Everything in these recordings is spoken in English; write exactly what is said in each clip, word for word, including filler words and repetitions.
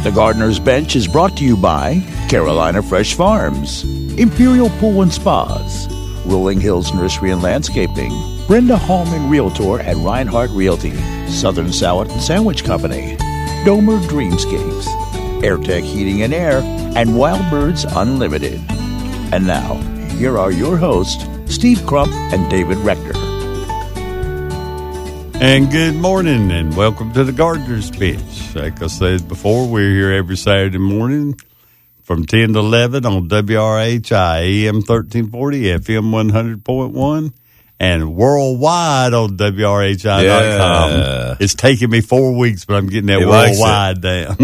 The Gardener's Bench is brought to you by Carolina Fresh Farms, Imperial Pool and Spas, Rolling Hills Nursery and Landscaping, Brenda Hallman Realtor at Reinhardt Realty, Southern Salad and Sandwich Company, Domer Dreamscapes, AirTech Heating and Air, and Wild Birds Unlimited. And now, here are your hosts, Steve Crump and David Rector. And good morning, and welcome to the Gardener's Bench. Like I said before, we're here every Saturday morning from ten to eleven on W R H I, A M thirteen forty, F M one hundred point one, and worldwide on W R H I dot com. Yeah. It's taken me four weeks, but I'm getting that he worldwide down.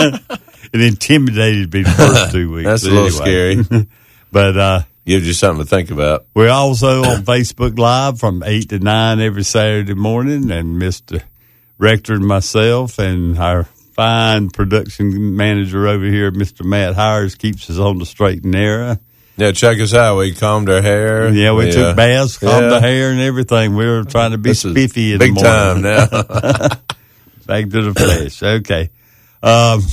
It intimidated me the first two weeks. That's a little anyway. Scary. But, uh, gives you something to think about. We're also on Facebook Live from eight to nine every Saturday morning, and Mister Rector and myself and our fine production manager over here, Mister Matt Hires, keeps us on the straight and narrow. Yeah, check us out. We combed our hair. Yeah, we yeah. took baths, combed yeah. the hair and everything. We were trying to be this spiffy in big the time morning. now. Back to the flesh. Okay. Um,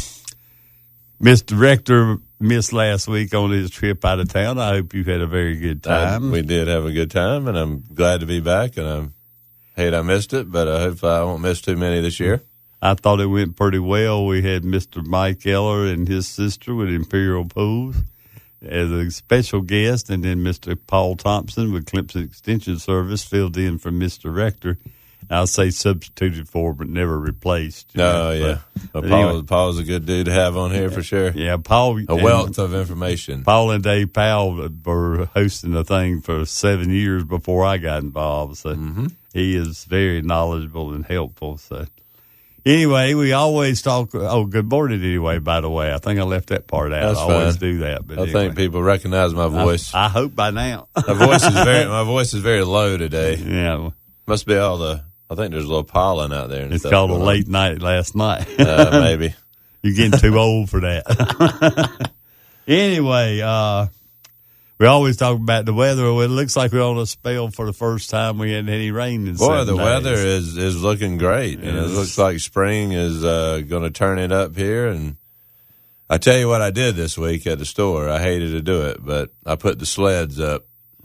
Mister Rector missed last week on his trip out of town. I hope you had a very good time. I, we did have a good time, and I'm glad to be back, and I'm hate I missed it, but I hope I won't miss too many this year. I thought it went pretty well. We had Mister Mike Eller and his sister with Imperial Pools as a special guest, and then Mister Paul Thompson with Clemson Extension Service filled in for Mister Rector. I'll say substituted for, but never replaced. Oh, yeah. But, well, Paul, anyway. Paul's a good dude to have on here for sure. Yeah, Paul. A wealth of information. Paul and Dave Powell were hosting the thing for seven years before I got involved, so mm-hmm. he is very knowledgeable and helpful. So anyway, we always talk. Oh, good morning anyway, by the way. I think I left that part out. That's I always fine. do that. But I anyway. think people recognize my voice. I, I hope by now. my, voice is very, my voice is very low today. Yeah. Must be all the... I think there's a little pollen out there. And it's called a late on. night last night. uh, maybe. You're getting too old for that. Anyway, uh, we always talk about the weather. It looks like we're on a spell for the first time. We hadn't any rain in Boy, the days. weather is, is looking great. And it looks like spring is uh, going to turn it up here. And I tell you what I did this week at the store. I hated to do it, but I put the sleds up.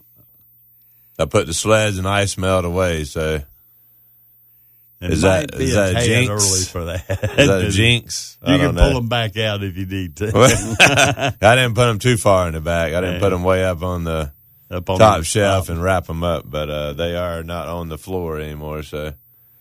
I put the sleds and ice melt away, so... It is that, is that a jinx? Early for that. Is that a jinx? You I can don't pull know. them back out if you need to. I didn't put them too far in the back. I didn't yeah. put them way up on the up on top the shelf top. and wrap them up, but uh, they are not on the floor anymore. So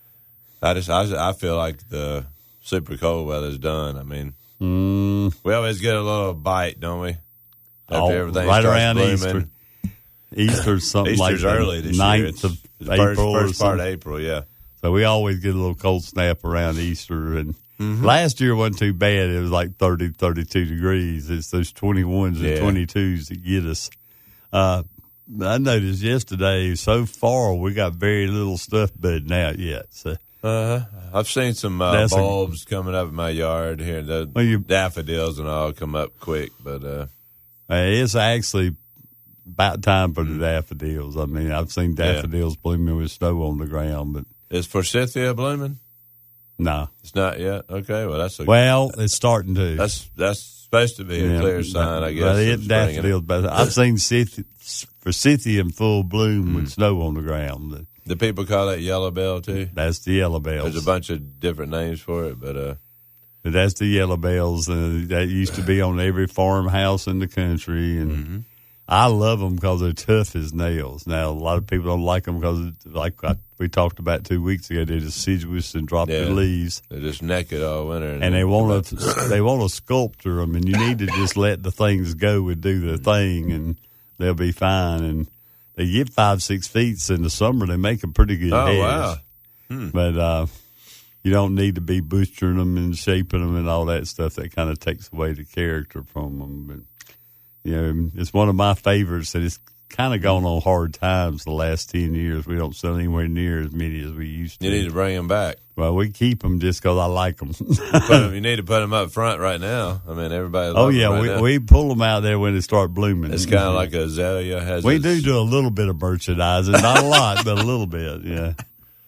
I just I, I feel like the super cold weather's done. I mean, mm. we always get a little bite, don't we? After oh, everything right starts around blooming. Easter. Easter's something Easter's like early this ninth year. of the April first, first part something. of April, yeah. So we always get a little cold snap around Easter. And mm-hmm. last year wasn't too bad. It was like thirty, thirty-two degrees. It's those twenty-ones and yeah. twenty-twos that get us. Uh, I noticed yesterday, so far, we got very little stuff budding out yet. So uh-huh. I've seen some uh, bulbs a, coming up in my yard here. The well, you, daffodils and all come up quick. But uh, it's actually about time for the daffodils. I mean, I've seen daffodils yeah. blooming with snow on the ground, but is forsythia blooming? No, it's not yet. Okay, well that's a, well, it's starting to. That's that's supposed to be a yeah, clear sign, but, I guess. But it daffodils, but I've seen forsythia in full bloom mm. with snow on the ground. Do people call that yellow bell too? That's the yellow bells. There's a bunch of different names for it, but uh, but that's the yellow bells. Uh, that used to be on every farmhouse in the country, and. Mm-hmm. I love them because they're tough as nails. Now, a lot of people don't like them because, like I, we talked about two weeks ago, they're deciduous and drop yeah, their leaves. They're just naked all winter. And, and they want to they want to sculpture them, and you need to just let the things go and do their thing, and they'll be fine. And they get five, six feet. So in the summer, they make them pretty good oh, heads. wow. Hmm. But uh, you don't need to be butchering them and shaping them and all that stuff. That kind of takes away the character from them. But you know, it's one of my favorites, and it's kind of gone on hard times the last ten years. We don't sell anywhere near as many as we used to. You need to bring them back. Well, we keep them just because I like them. them. You need to put them up front right now. I mean, everybody loves Oh, yeah, them right we now. we pull them out there when they start blooming. It's kind of like a azalea. Has we its... do do a little bit of merchandising. Not a lot, but a little bit, yeah.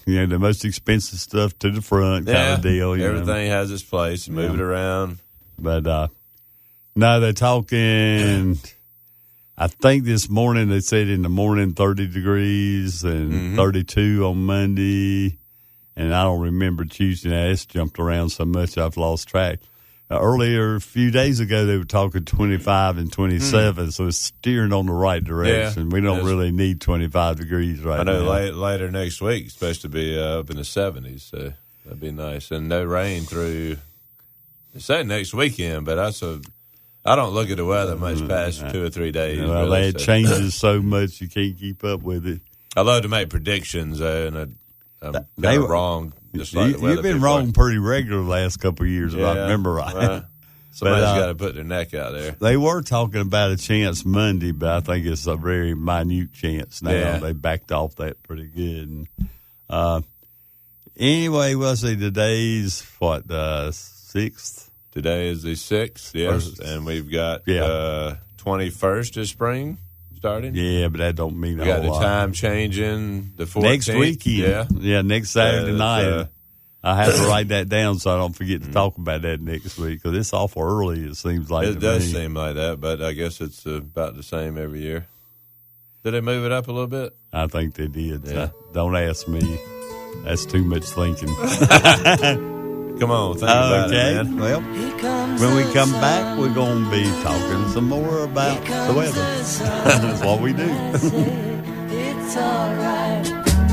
you know, the most expensive stuff to the front kind Yeah, of deal. You everything know? has its place. Move Yeah. it around. But uh, no, they're talking. I think this morning they said in the morning thirty degrees and Mm-hmm. thirty-two on Monday, and I don't remember Tuesday. Now it's jumped around so much I've lost track. Uh, earlier, a few days ago, they were talking twenty-five and twenty-seven, mm. so it's steering on the right direction. Yeah, we don't yes. really need twenty-five degrees right I know now. late, later next week it's supposed to be uh, up in the seventies, so that'd be nice. And no rain through. They say next weekend, but that's a. I don't look at the weather much past two or three days. You know, really, it so. changes so much you can't keep up with it. I love to make predictions, though, and I, I'm kind They of were- wrong. Just You, like the weather you've been people wrong are. pretty regular the last couple of years, if I Yeah, remember right. well, somebody's But, uh, got to put their neck out there. They were talking about a chance Monday, but I think it's a very minute chance now. Yeah. They backed off that pretty good. And, uh, anyway, we'll see. Today's, what, the sixth? Today is the sixth, yes, First. and we've got Yeah. uh, twenty-first of spring starting. Yeah, but that don't mean We a got whole the lot. time changing the fourteenth. Next weekend. Yeah. Yeah, next Saturday Uh, night. uh, I have to write that down so I don't forget to talk about that next week because it's awful early, it seems like. It to does me. seem like that, but I guess it's uh, about the same every year. Did they move it up a little bit? I think they did. Yeah. Don't ask me. That's too much thinking. Come on, think about it, Okay. man. Well, when we come back, we're going to be talking some more about the weather. That's what we do. It's all right.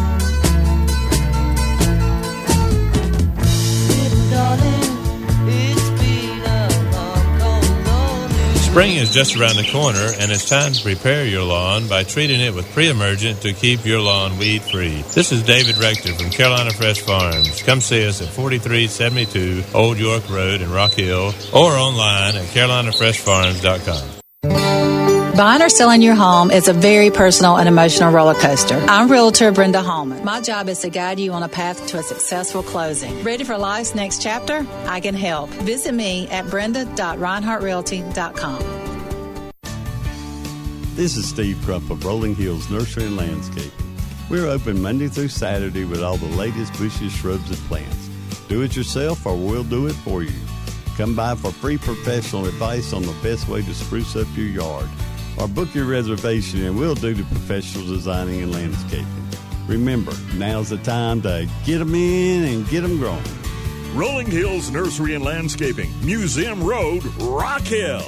Little darling, it's been a long, cold, lonely Spring is just around the corner, and it's time to prepare your lawn by treating it with pre-emergent to keep your lawn weed-free. This is David Rector from Carolina Fresh Farms. Come see us at forty-three seventy-two Old York Road in Rock Hill or online at carolina fresh farms dot com. Buying or selling your home is a very personal and emotional roller coaster. I'm Realtor Brenda Hallman. My job is to guide you on a path to a successful closing. Ready for life's next chapter? I can help. Visit me at brenda dot reinhardt realty dot com. This is Steve Crump of Rolling Hills Nursery and Landscaping. We're open Monday through Saturday with all the latest bushes, shrubs, and plants. Do it yourself or we'll do it for you. Come by for free professional advice on the best way to spruce up your yard. Or book your reservation and we'll do the professional designing and landscaping. Remember, now's the time to get them in and get them growing. Rolling Hills Nursery and Landscaping, Museum Road, Rock Hill.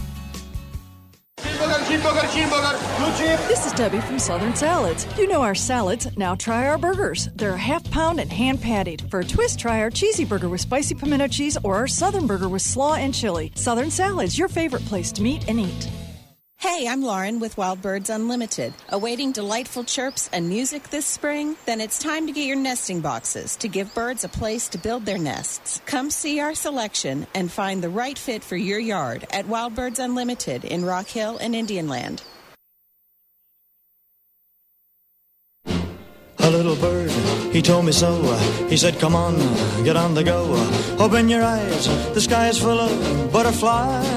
This is Debbie from Southern Salads. You know our salads, now try our burgers. They're half pound and hand patted. For a twist, try our cheesy burger with spicy pimento cheese or our Southern burger with slaw and chili. Southern Salads, your favorite place to meet and eat. Hey, I'm Lauren with Wild Birds Unlimited. Awaiting delightful chirps and music this spring? Then it's time to get your nesting boxes to give birds a place to build their nests. Come see our selection and find the right fit for your yard at Wild Birds Unlimited in Rock Hill and Indian Land. A little bird, he told me so. He said, come on, get on the go. Open your eyes, the sky is full of butterflies.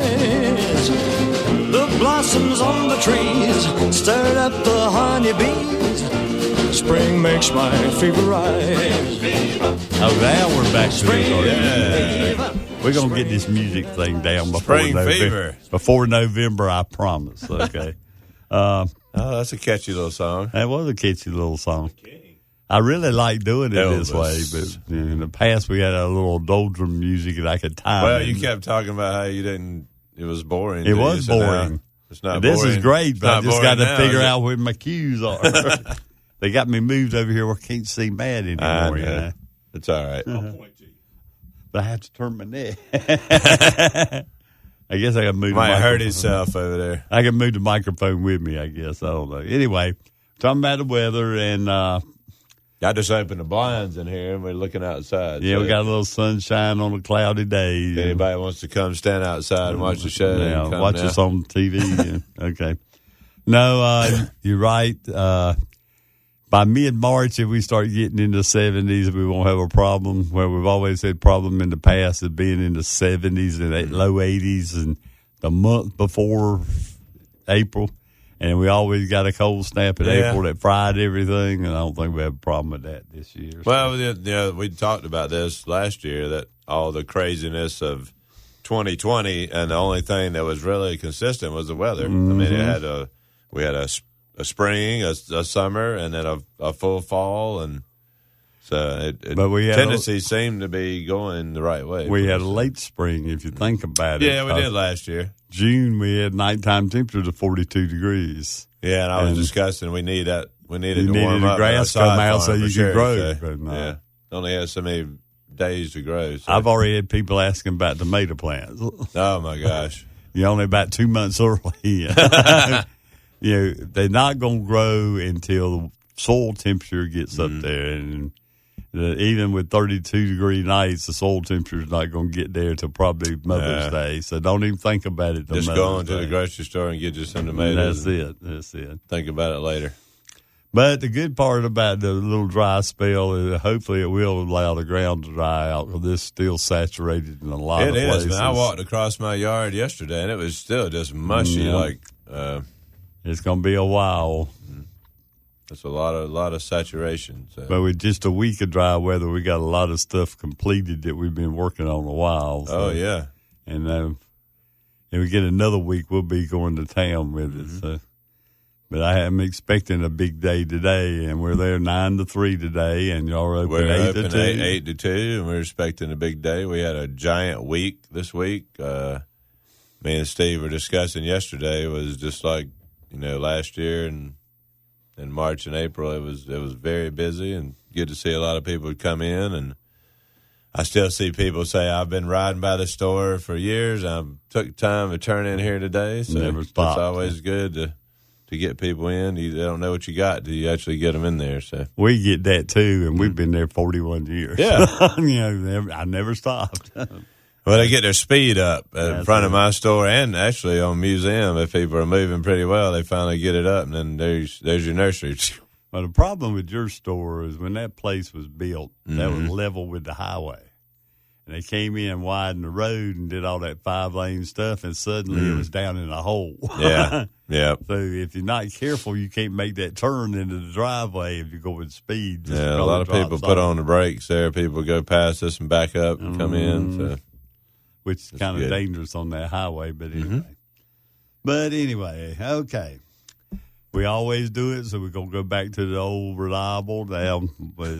The blossoms on the trees stirred up the honeybees. Spring makes my fever rise. Oh, now we're back to Spring it. fever. We're going to get this music thing down before Spring November. fever. Before November, I promise. Okay. uh, Oh, that's a catchy little song. that was a catchy little song. I really like doing it this way, Elvis. but in the past we had a little doldrum music that I could time. Well, in. you kept talking about how you didn't. It was boring. It didn't was you? So now boring. It's not. This boring. is great, It's but I not just boring got to now, figure is it? out where my cues are. They got me moved over here where I can't see Matt I anymore. You know. know? It's all right. But I have to turn my neck. I guess I got to move. the Might hurt microphone. himself over there. I can move the microphone with me, I guess. I don't know. Anyway, talking about the weather, and uh, I just opened the blinds in here, and we're looking outside. yeah, so we got a little sunshine on a cloudy day. If anybody wants to come stand outside and watch the show, Yeah, come watch now. us on T V. Yeah, okay. No, uh, you're right. Uh, by mid-March, if we start getting into the seventies, we won't have a problem. Where we've always had problem in the past of being in the seventies and Mm-hmm. low eighties and the month before April. And we always got a cold snap at Yeah. April that fried everything, and I don't think we have a problem with that this year. Well, you know, we talked about this last year, that all the craziness of twenty twenty, and the only thing that was really consistent was the weather. Mm-hmm. I mean, it had a we had a, a spring, a, a summer, and then a, a full fall, and so it, it but we had Tennessee a, seemed to be going the right way. We had a late spring, if you think about it. Yeah, we did last year. June, we had nighttime temperatures of forty-two degrees. Yeah, and I was and discussing we need that. We needed you to warm needed up. The grass come out so you sure, could grow. So, but no. Yeah, only has so many days to grow. So. I've already had people asking about tomato plants. Oh my gosh! You're only about two months early. You know, they're not going to grow until the soil temperature gets mm-hmm. up there, and the, even with thirty-two degree nights, the soil temperature is not going to get there till probably Mother's yeah. Day. So don't even think about it. Just Mother's go into Day. the grocery store and get you some tomatoes. That's it. That's it. Think about it later. But the good part about the little dry spell is hopefully it will allow the ground to dry out, because it's still saturated in a lot it of is, places. man. I walked across my yard yesterday, and it was still just mushy. Yeah. Like uh, it's going to be a while. It's a lot of a lot of saturation. So. But with just a week of dry weather, we got a lot of stuff completed that we've been working on a while. So. Oh yeah, and uh, and we get another week, we'll be going to town with mm-hmm. it. So. But I am expecting a big day today, and we're there nine to three today, and y'all are open we're eight open to two. Eight, eight to two, and we're expecting a big day. We had a giant week this week. Uh, me and Steve were discussing yesterday. It was just like you know last year, and in March and April, it was it was very busy, and good to see a lot of people come in. And I still see people say, "I've been riding by the store for years. I took time to turn in here today." So Never stopped. It's always good to. To get people in, you they don't know what you got till you actually get them in there. So we get that too, and we've been there forty-one years. Yeah, you know, never, I never stopped. Well, they get their speed up in That's front it. of my store, and actually on Museum. If people are moving pretty well, they finally get it up, and then there's there's your nursery. Well, the problem with your store is when that place was built, mm-hmm. that was level with the highway. And they came in, widened the road, and did all that five lane stuff, and suddenly mm. it was down in a hole. Yeah, yeah. So if you're not careful, you can't make that turn into the driveway if you go with speed. Just Yeah, a lot of people put on the brakes there. People go past us and back up and mm. come in. So. Which is kind of dangerous on that highway, but anyway. Mm-hmm. But anyway, okay. We always do it, so we're going to go back to the old reliable. Now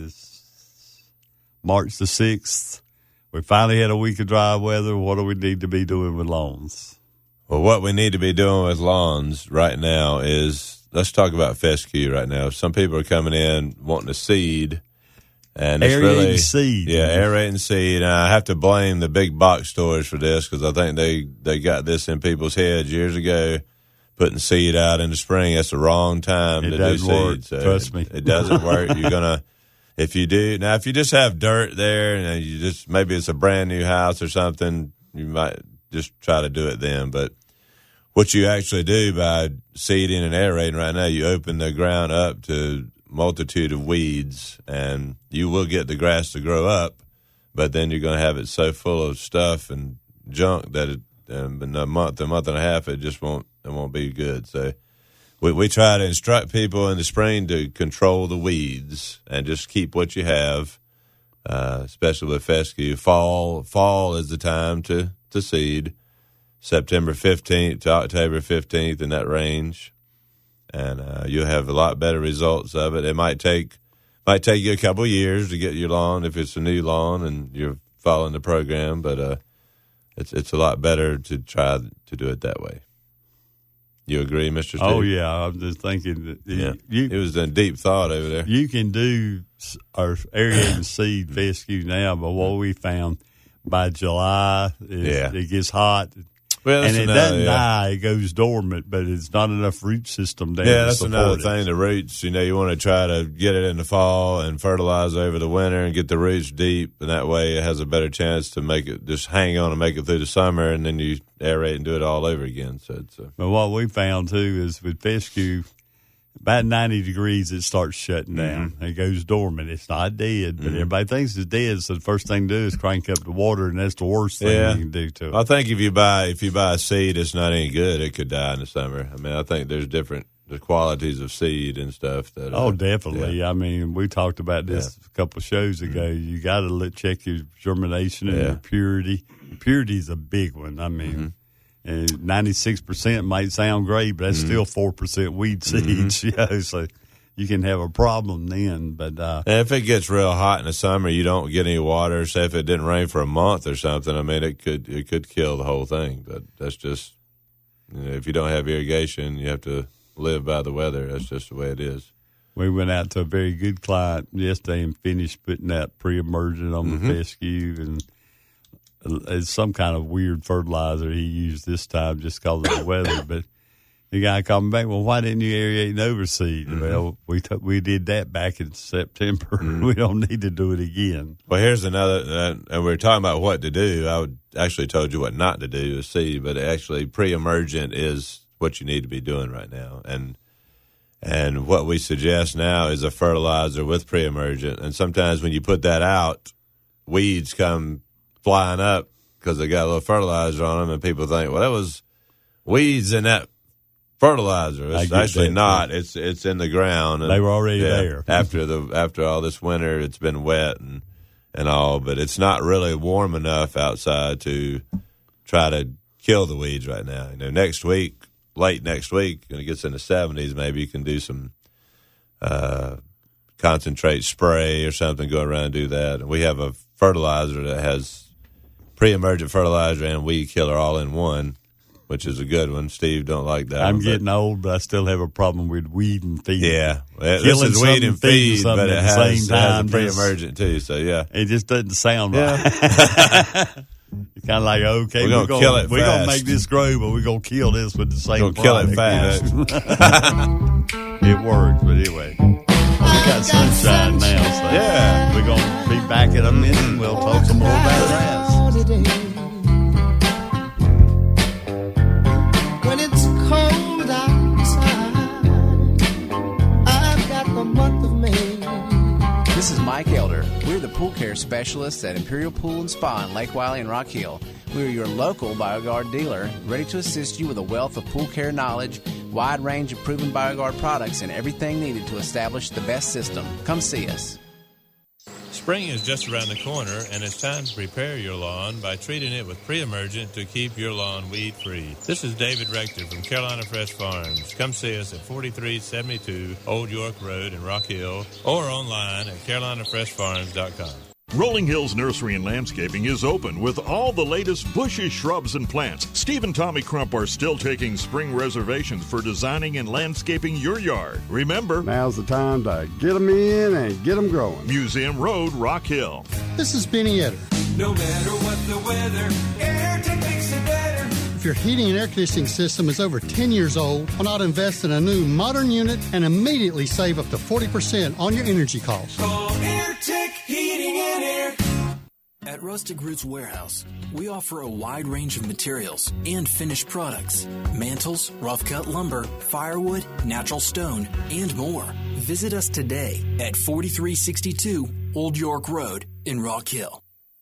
was March the sixth. We finally had a week of dry weather. What do we need to be doing with lawns? Well, what we need to be doing with lawns right now is, let's talk about fescue right now. Some people are coming in wanting to seed. And it's aerating really, seed. Yeah, aerating seed. And I have to blame the big box stores for this, because I think they, they got this in people's heads years ago, putting seed out in the spring. That's the wrong time it to doesn't do work. seed. So Trust it, me. It doesn't work. You're going to... If you do, now if you just have dirt there and you just, maybe it's a brand new house or something, you might just try to do it then. But what you actually do by seeding and aerating right now, you open the ground up to multitude of weeds, and you will get the grass to grow up, but then you're going to have it so full of stuff and junk that it, um, in a month, a month and a half, it just won't, it won't be good. So, We we try to instruct people in the spring to control the weeds and just keep what you have, uh, especially with fescue. Fall fall is the time to, to seed, September fifteenth to October fifteenth, in that range. And uh, you'll have a lot better results of it. It might take might take you a couple of years to get your lawn if it's a new lawn and you're following the program, but uh, it's it's a lot better to try to do it that way. You agree, Mister Steve? Oh, yeah. I'm just thinking that Yeah. you, It was a deep thought over there. you can do s- our aerating seed fescue now, but what we found by July, is Yeah. it gets hot. Well, that's and it another- doesn't yeah. die; it goes dormant. But it's not enough root system there. Yeah, to that's support another it. thing. The roots, you know, you want to try to get it in the fall and fertilize over the winter and get the roots deep, and that way it has a better chance to make it just hang on and make it through the summer, and then you aerate and do it all over again. So, it's a, But what we found too is with fescue, about ninety degrees, it starts shutting down. Mm-hmm. It goes dormant. It's not dead, but mm-hmm. everybody thinks it's dead. So the first thing to do is crank up the water, and that's the worst thing yeah. you can do to it. I think if you buy if you buy a seed, it's not any good. It could die in the summer. I mean, I think there's different the qualities of seed and stuff. That oh, uh, definitely. Yeah. I mean, we talked about this yeah. a couple of shows ago. Mm-hmm. You got to check your germination and yeah. your purity. Purity is a big one. I mean. Mm-hmm. And ninety-six percent might sound great, but that's mm-hmm. still four percent weed seeds, mm-hmm. you know, so you can have a problem then. But uh, and if it gets real hot in the summer, you don't get any water. Say if it didn't rain for a month or something, I mean, it could it could kill the whole thing. But that's just, you know, if you don't have irrigation, you have to live by the weather. That's just the way it is. We went out to a very good client yesterday and finished putting that pre-emergent on mm-hmm. the fescue, and it's some kind of weird fertilizer he used this time just because of the weather. But the guy called me back, well, why didn't you aerate and overseed? Mm-hmm. Well, we t- we did that back in September. Mm-hmm. We don't need to do it again. Well, here's another, uh, and we we're talking about what to do. I would actually told you what not to do is seed, but actually pre-emergent is what you need to be doing right now. And and what we suggest now is a fertilizer with pre-emergent. And sometimes when you put that out, weeds come flying up because they got a little fertilizer on them, and people think, well, that was weeds in that fertilizer. It's actually not. It's it's in the ground. And, they were already yeah, there after the after all this winter. It's been wet and and all, but it's not really warm enough outside to try to kill the weeds right now. You know, next week, late next week, when it gets in the seventies, maybe you can do some uh, concentrate spray or something. Go around and do that. And we have a fertilizer that has pre-emergent fertilizer and weed killer all in one, which is a good one. Steve don't like that. I'm one, getting old, but I still have a problem with weed and feed. Yeah, well, this is weed and feed, but it has, it has a pre-emergent too. So yeah, it just doesn't sound right. Yeah. It's kind of like, okay, we're gonna, we're gonna kill it. We're fast. gonna make this grow, but we're gonna kill this with the same. We're gonna product. kill it fast. It works, but anyway, we got sunshine now, so yeah, we're gonna be back in a minute. And we'll talk some more about grass. When it's cold outside, I've got the month of May. This is Mike Elder. We're the pool care specialists at Imperial Pool and Spa in Lake Wiley and Rock Hill. We are your local BioGuard dealer, ready to assist you with a wealth of pool care knowledge, wide range of proven BioGuard products, and everything needed to establish the best system. Come see us. Spring is just around the corner, and it's time to prepare your lawn by treating it with pre-emergent to keep your lawn weed-free. This is David Rector from Carolina Fresh Farms. Come see us at forty-three seventy-two Old York Road in Rock Hill or online at carolina fresh farms dot com. Rolling Hills Nursery and Landscaping is open with all the latest bushes, shrubs, and plants. Steve and Tommy Crump are still taking spring reservations for designing and landscaping your yard. Remember, now's the time to get them in and get them growing. Museum Road, Rock Hill. This is Benny Etter. No matter what the weather, AirTech makes it better. If your heating and air conditioning system is over ten years old, why not invest in a new modern unit and immediately save up to forty percent on your energy costs? Call AirTech Heating and Air. At Rustic Roots Warehouse, we offer a wide range of materials and finished products. Mantles, rough-cut lumber, firewood, natural stone, and more. Visit us today at forty-three sixty-two Old York Road in Rock Hill.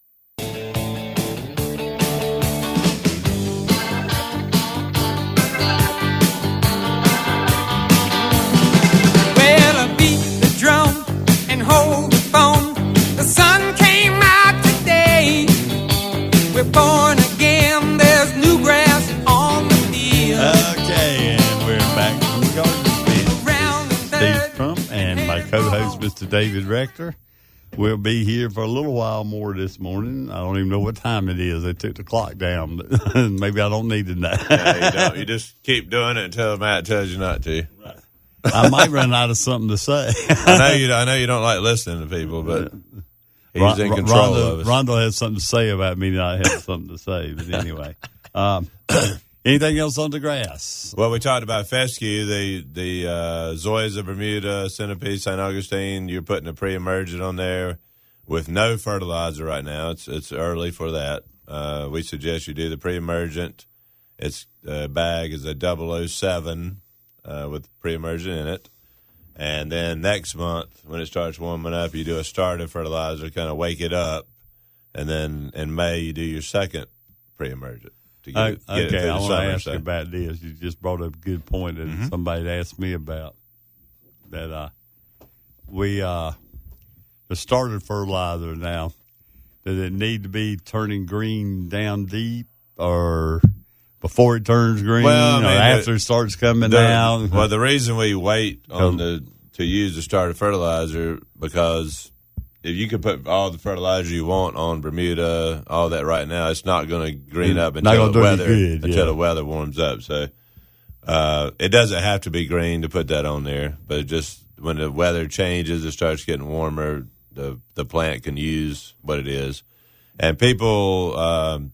Drum and hold the phone. The sun came out today. We're born again. There's new grass on the field. Okay, and we're back from the Garden Bed. Steve Crump and my co-host, Mister David Rector. We'll be here for a little while more this morning. I don't even know what time it is. They took the clock down. But maybe I don't need to know. Yeah, you don't. You just keep doing it until Matt tells you not to. Right. I might run out of something to say. I know you. I know you don't like listening to people, but he's Ron, in control Rondo, of us. Rondo has something to say about me not having something to say. But anyway, um, anything else on the grass? Well, we talked about fescue, the the uh, Zoysia Bermuda, Centipede, Saint Augustine. You're putting a pre-emergent on there with no fertilizer right now. It's it's early for that. Uh, we suggest you do the pre-emergent. Its uh, bag is a double oh seven. Uh, with pre-emergent in it. And then next month, when it starts warming up, you do a starter fertilizer, kind of wake it up. And then in May, you do your second pre-emergent. To get Uh, it, get it okay, through I the want to summer, ask so. you about this. You just brought up a good point that Mhm. somebody asked me about. That uh, we uh, the starter fertilizer now, does it need to be turning green down deep or before it turns green Well, I mean, or after the- it starts coming the- out? Well, the reason we wait on Um, the to use the starter fertilizer because if you could put all the fertilizer you want on Bermuda, all that right now, it's not going to green up It's not until gonna the do any weather good, until yeah. the weather warms up. So uh, it doesn't have to be green to put that on there, but it just when the weather changes, it starts getting warmer. The the plant can use what it is, and people. Um,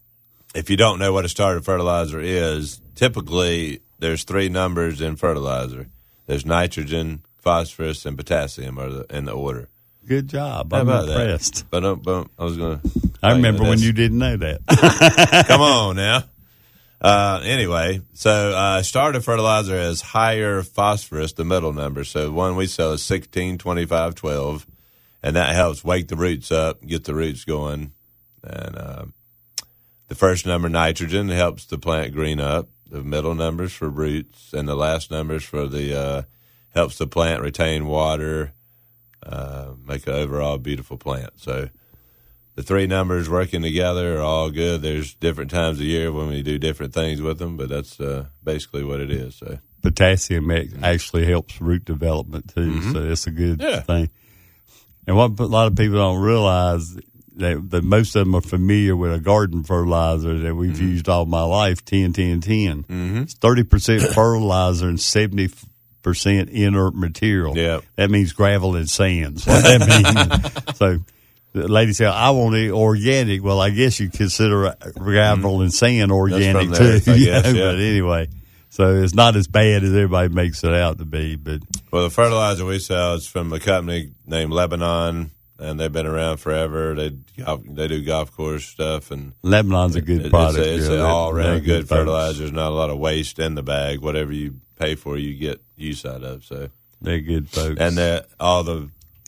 If you don't know what a starter fertilizer is, typically there's three numbers in fertilizer. There's nitrogen, phosphorus, and potassium are the, in the order. Good job. How I'm about impressed. that? But, uh, but I was going to. I remember when you didn't know that. Come on now. Uh, anyway, so uh, starter fertilizer has higher phosphorus, the middle number. So the one we sell is sixteen, twenty-five, twelve, and that helps wake the roots up, get the roots going, and. Uh, The first number, nitrogen, helps the plant green up. The middle numbers for roots, and the last numbers for the uh, helps the plant retain water, uh, make an overall beautiful plant. So the three numbers working together are all good. There's different times of year when we do different things with them, but that's uh, basically what it is. So Potassium actually helps root development too, Mhm. so it's a good Yeah. thing. And what a lot of people don't realize that, that most of them are familiar with a garden fertilizer that we've Mm-hmm. used all my life, ten, ten, ten. Mhm. It's thirty percent fertilizer and seventy percent inert material. Yeah. That means gravel and sands. What that means. So the lady said, I want it organic. Well, I guess you consider gravel and sand organic from there, too. I you guess, know, yeah. But anyway, so it's not as bad as everybody makes it out to be. But Well, the fertilizer we sell is from a company named Lebanon, and they've been around forever. They they do golf course stuff, and Lebanon's a good it- product. It's, a, it's yeah. an all They're around good folks. fertilizer. There's not a lot of waste in the bag. Whatever you pay for, you get use out of. So they're good folks. And that all the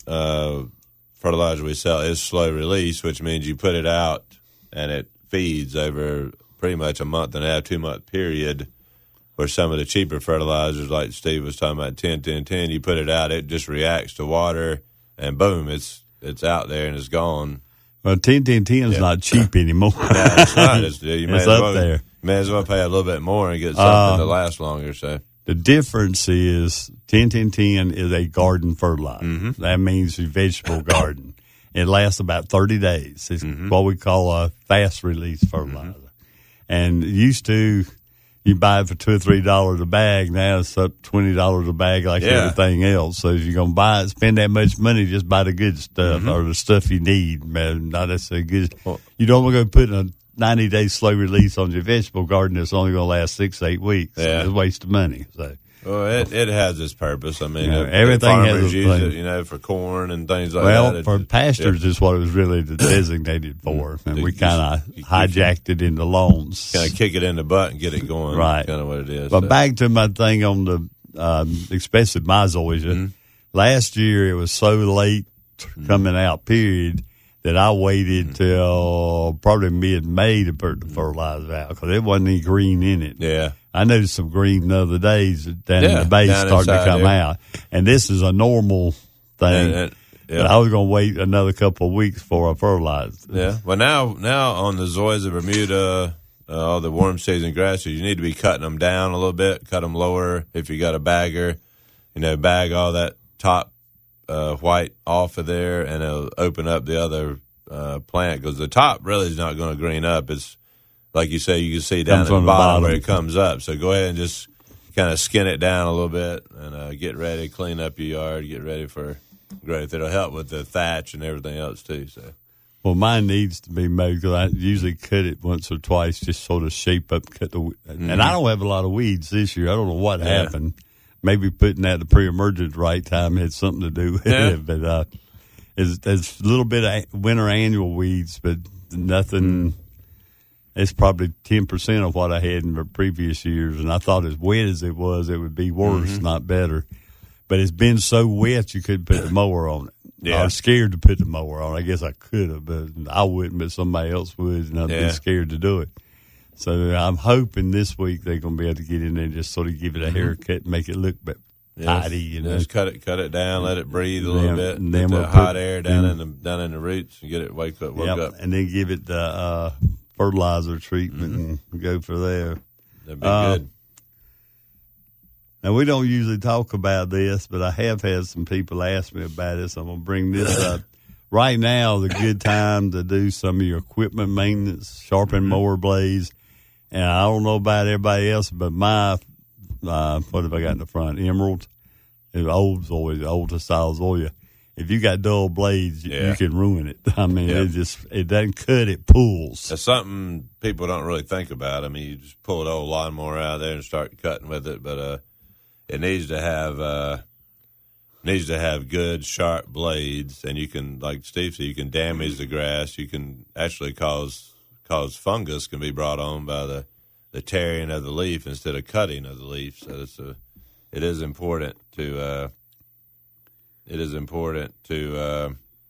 uh, fertilizer we sell is slow release, which means you put it out and it feeds over pretty much a month and a half, two month period. Where some of the cheaper fertilizers, like Steve was talking about, ten, ten, ten, you put it out, it just reacts to water, and boom, it's it's out there and it's gone. Well, ten, ten, ten is Yeah. not cheap anymore. No, it's not. It's, you may It's as up well, there. May as well pay a little bit more and get something Uh, to last longer. So The difference is ten, ten, ten is a garden fertilizer. Mm-hmm. That means a vegetable garden. It lasts about thirty days. It's Mm-hmm. what we call a fast release fertilizer. And used to, you buy it for two or three dollars a bag. Now it's up twenty dollars a bag like Yeah. everything else. So if you're going to buy it, spend that much money, just buy the good stuff Mm-hmm. or the stuff you need. Man, not necessarily good. You don't want to go put a ninety day slow release on your vegetable garden that's only going to last six, eight weeks. Yeah. It's a waste of money. So. well, it, it has its purpose. I mean, Yeah, if- if everything has farmers its use thing. it, you know, for corn and things like Well, that. It- for pastures it- is what it was really designated for, and we You- kind of hijacked it into lawns. kind of kick it in the butt and get it going. Right. Kind of what it is. But so. back to my thing on the um, expensive myzosia. Mm-hmm. Last year it was so late coming out, period, that I waited Mm-hmm. till probably mid-May to put the fertilizer out because there wasn't any green in it. Yeah. I noticed some green the other days down in Yeah, the base down starting to inside come there. out. And this is a normal thing. And- and- yeah. But I was going to wait another couple of weeks before I fertilized. Yeah. Well, now now on the Zoysia Bermuda, uh, all the warm season grasses, you need to be cutting them down a little bit, cut them lower if you got a bagger. You know, bag all that top uh, white off of there, and it'll open up the other uh, plant because the top really is not going to green up. It's like you say, you can see down Comes at the from bottom, the bottom. where it comes up. So go ahead and just kind of skin it down a little bit and uh, get ready, clean up your yard, get ready for growth. It'll help with the thatch and everything else too. So. Well, mine needs to be mowed because I usually cut it once or twice, just sort of shape up, cut the. Mm-hmm. And I don't have a lot of weeds this year. I don't know what Yeah. happened. Maybe putting that the pre-emergent at the right time had something to do with Yeah. it. But uh, it's, it's a little bit of winter annual weeds, but nothing. Mm. It's probably ten percent of what I had in the previous years, and I thought as wet as it was, it would be worse, Mm-hmm. not better. but it's been so wet you couldn't put the mower on it. Yeah. I was scared to put the mower on. I guess I could have, but I wouldn't, but somebody else would, and I'd Yeah. be scared to do it. So I'm hoping this week they're going to be able to get in there and just sort of give it a Mm-hmm. haircut and make it look be- Yes. tidy. You know, Just cut it, cut it down, let it breathe a little Then- bit, then get we'll the put- hot air down then- in the down in the roots and get it wake up, woke Yep, up. and then give it the uh, fertilizer treatment and go for there. That'd be Uh, good. Now, we don't usually talk about this, but I have had some people ask me about it, so I'm going to bring this up. Right now is a good time to do some of your equipment maintenance, sharpen mower blades. And I don't know about everybody else, but my, uh, what have I got in the front? Emerald. It's old Zoya, old style Zoya. If you got dull blades, you, Yeah. you can ruin it. I mean, Yep. it just, it doesn't cut, it pulls. That's something people don't really think about. I mean, you just pull an old lawnmower out of there and start cutting with it, but uh, it needs to have uh, needs to have good sharp blades, and you can, like Steve said, you can damage the grass. You can actually cause cause fungus can be brought on by the, the tearing of the leaf instead of cutting of the leaf. So it's a, it is important to uh, it is important to uh,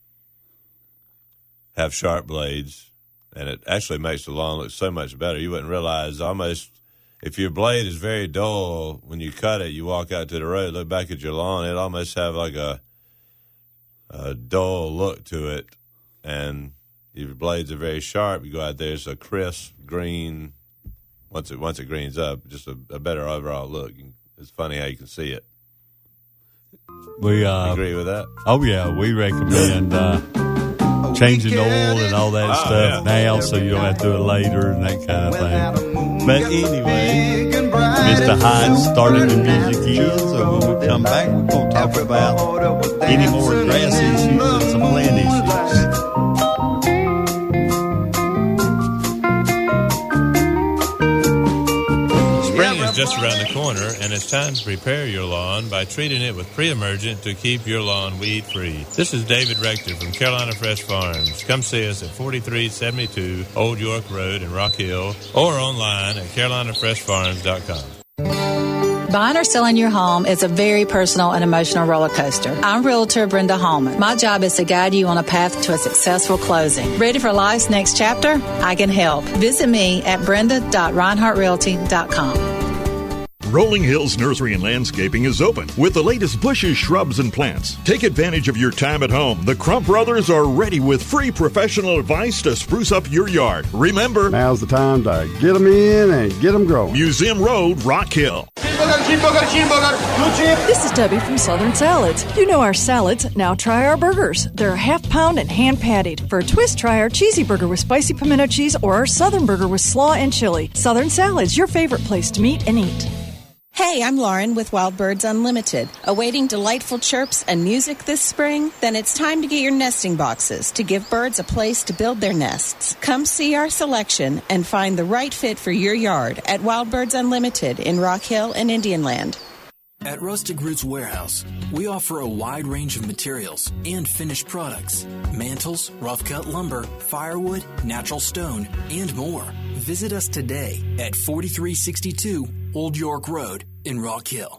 have sharp blades. And it actually makes the lawn look so much better. You wouldn't realize almost if your blade is very dull, when you cut it, you walk out to the road, look back at your lawn, it almost have like a a dull look to it. And if your blades are very sharp, you go out there, it's a crisp green. Once it once it greens up, just a, a better overall look. It's funny how you can see it. We uh, agree with that. Oh yeah, we recommend uh, changing oil and all that Oh, stuff yeah. now, so you don't have to do it later and that kind of thing. But anyway, Mister Hyde started the music again, so when we come back, we're going to talk about any more grass issues and some plant issues. Spring is just around the corner, and it's time to prepare your lawn by treating it with Pre-Emergent to keep your lawn weed-free. This is David Rector from Carolina Fresh Farms. Come see us at forty-three seventy-two Old York Road in Rock Hill or online at carolina fresh farms dot com. Buying or selling your home is a very personal and emotional roller coaster. I'm Realtor Brenda Hallman. My job is to guide you on a path to a successful closing. Ready for life's next chapter? I can help. Visit me at brenda dot reinhardt realty dot com. Rolling Hills Nursery and Landscaping is open with the latest bushes, shrubs, and plants. Take advantage of your time at home. The Crump Brothers are ready with free professional advice to spruce up your yard. Remember, now's the time to get them in and get them growing. Museum Road, Rock Hill. This is Debbie from Southern Salads. You know our salads, now try our burgers. They're half pound and hand patted. For a twist, try our cheesy burger with spicy pimento cheese or our Southern burger with slaw and chili. Southern Salads, your favorite place to meet and eat. Hey, I'm Lauren with Wild Birds Unlimited. Awaiting delightful chirps and music this spring? Then it's time to get your nesting boxes to give birds a place to build their nests. Come see our selection and find the right fit for your yard at Wild Birds Unlimited in Rock Hill and Indian Land. At Rustic Roots Warehouse, we offer a wide range of materials and finished products. Mantles, rough-cut lumber, firewood, natural stone, and more. Visit us today at forty-three sixty-two Old York Road in Rock Hill.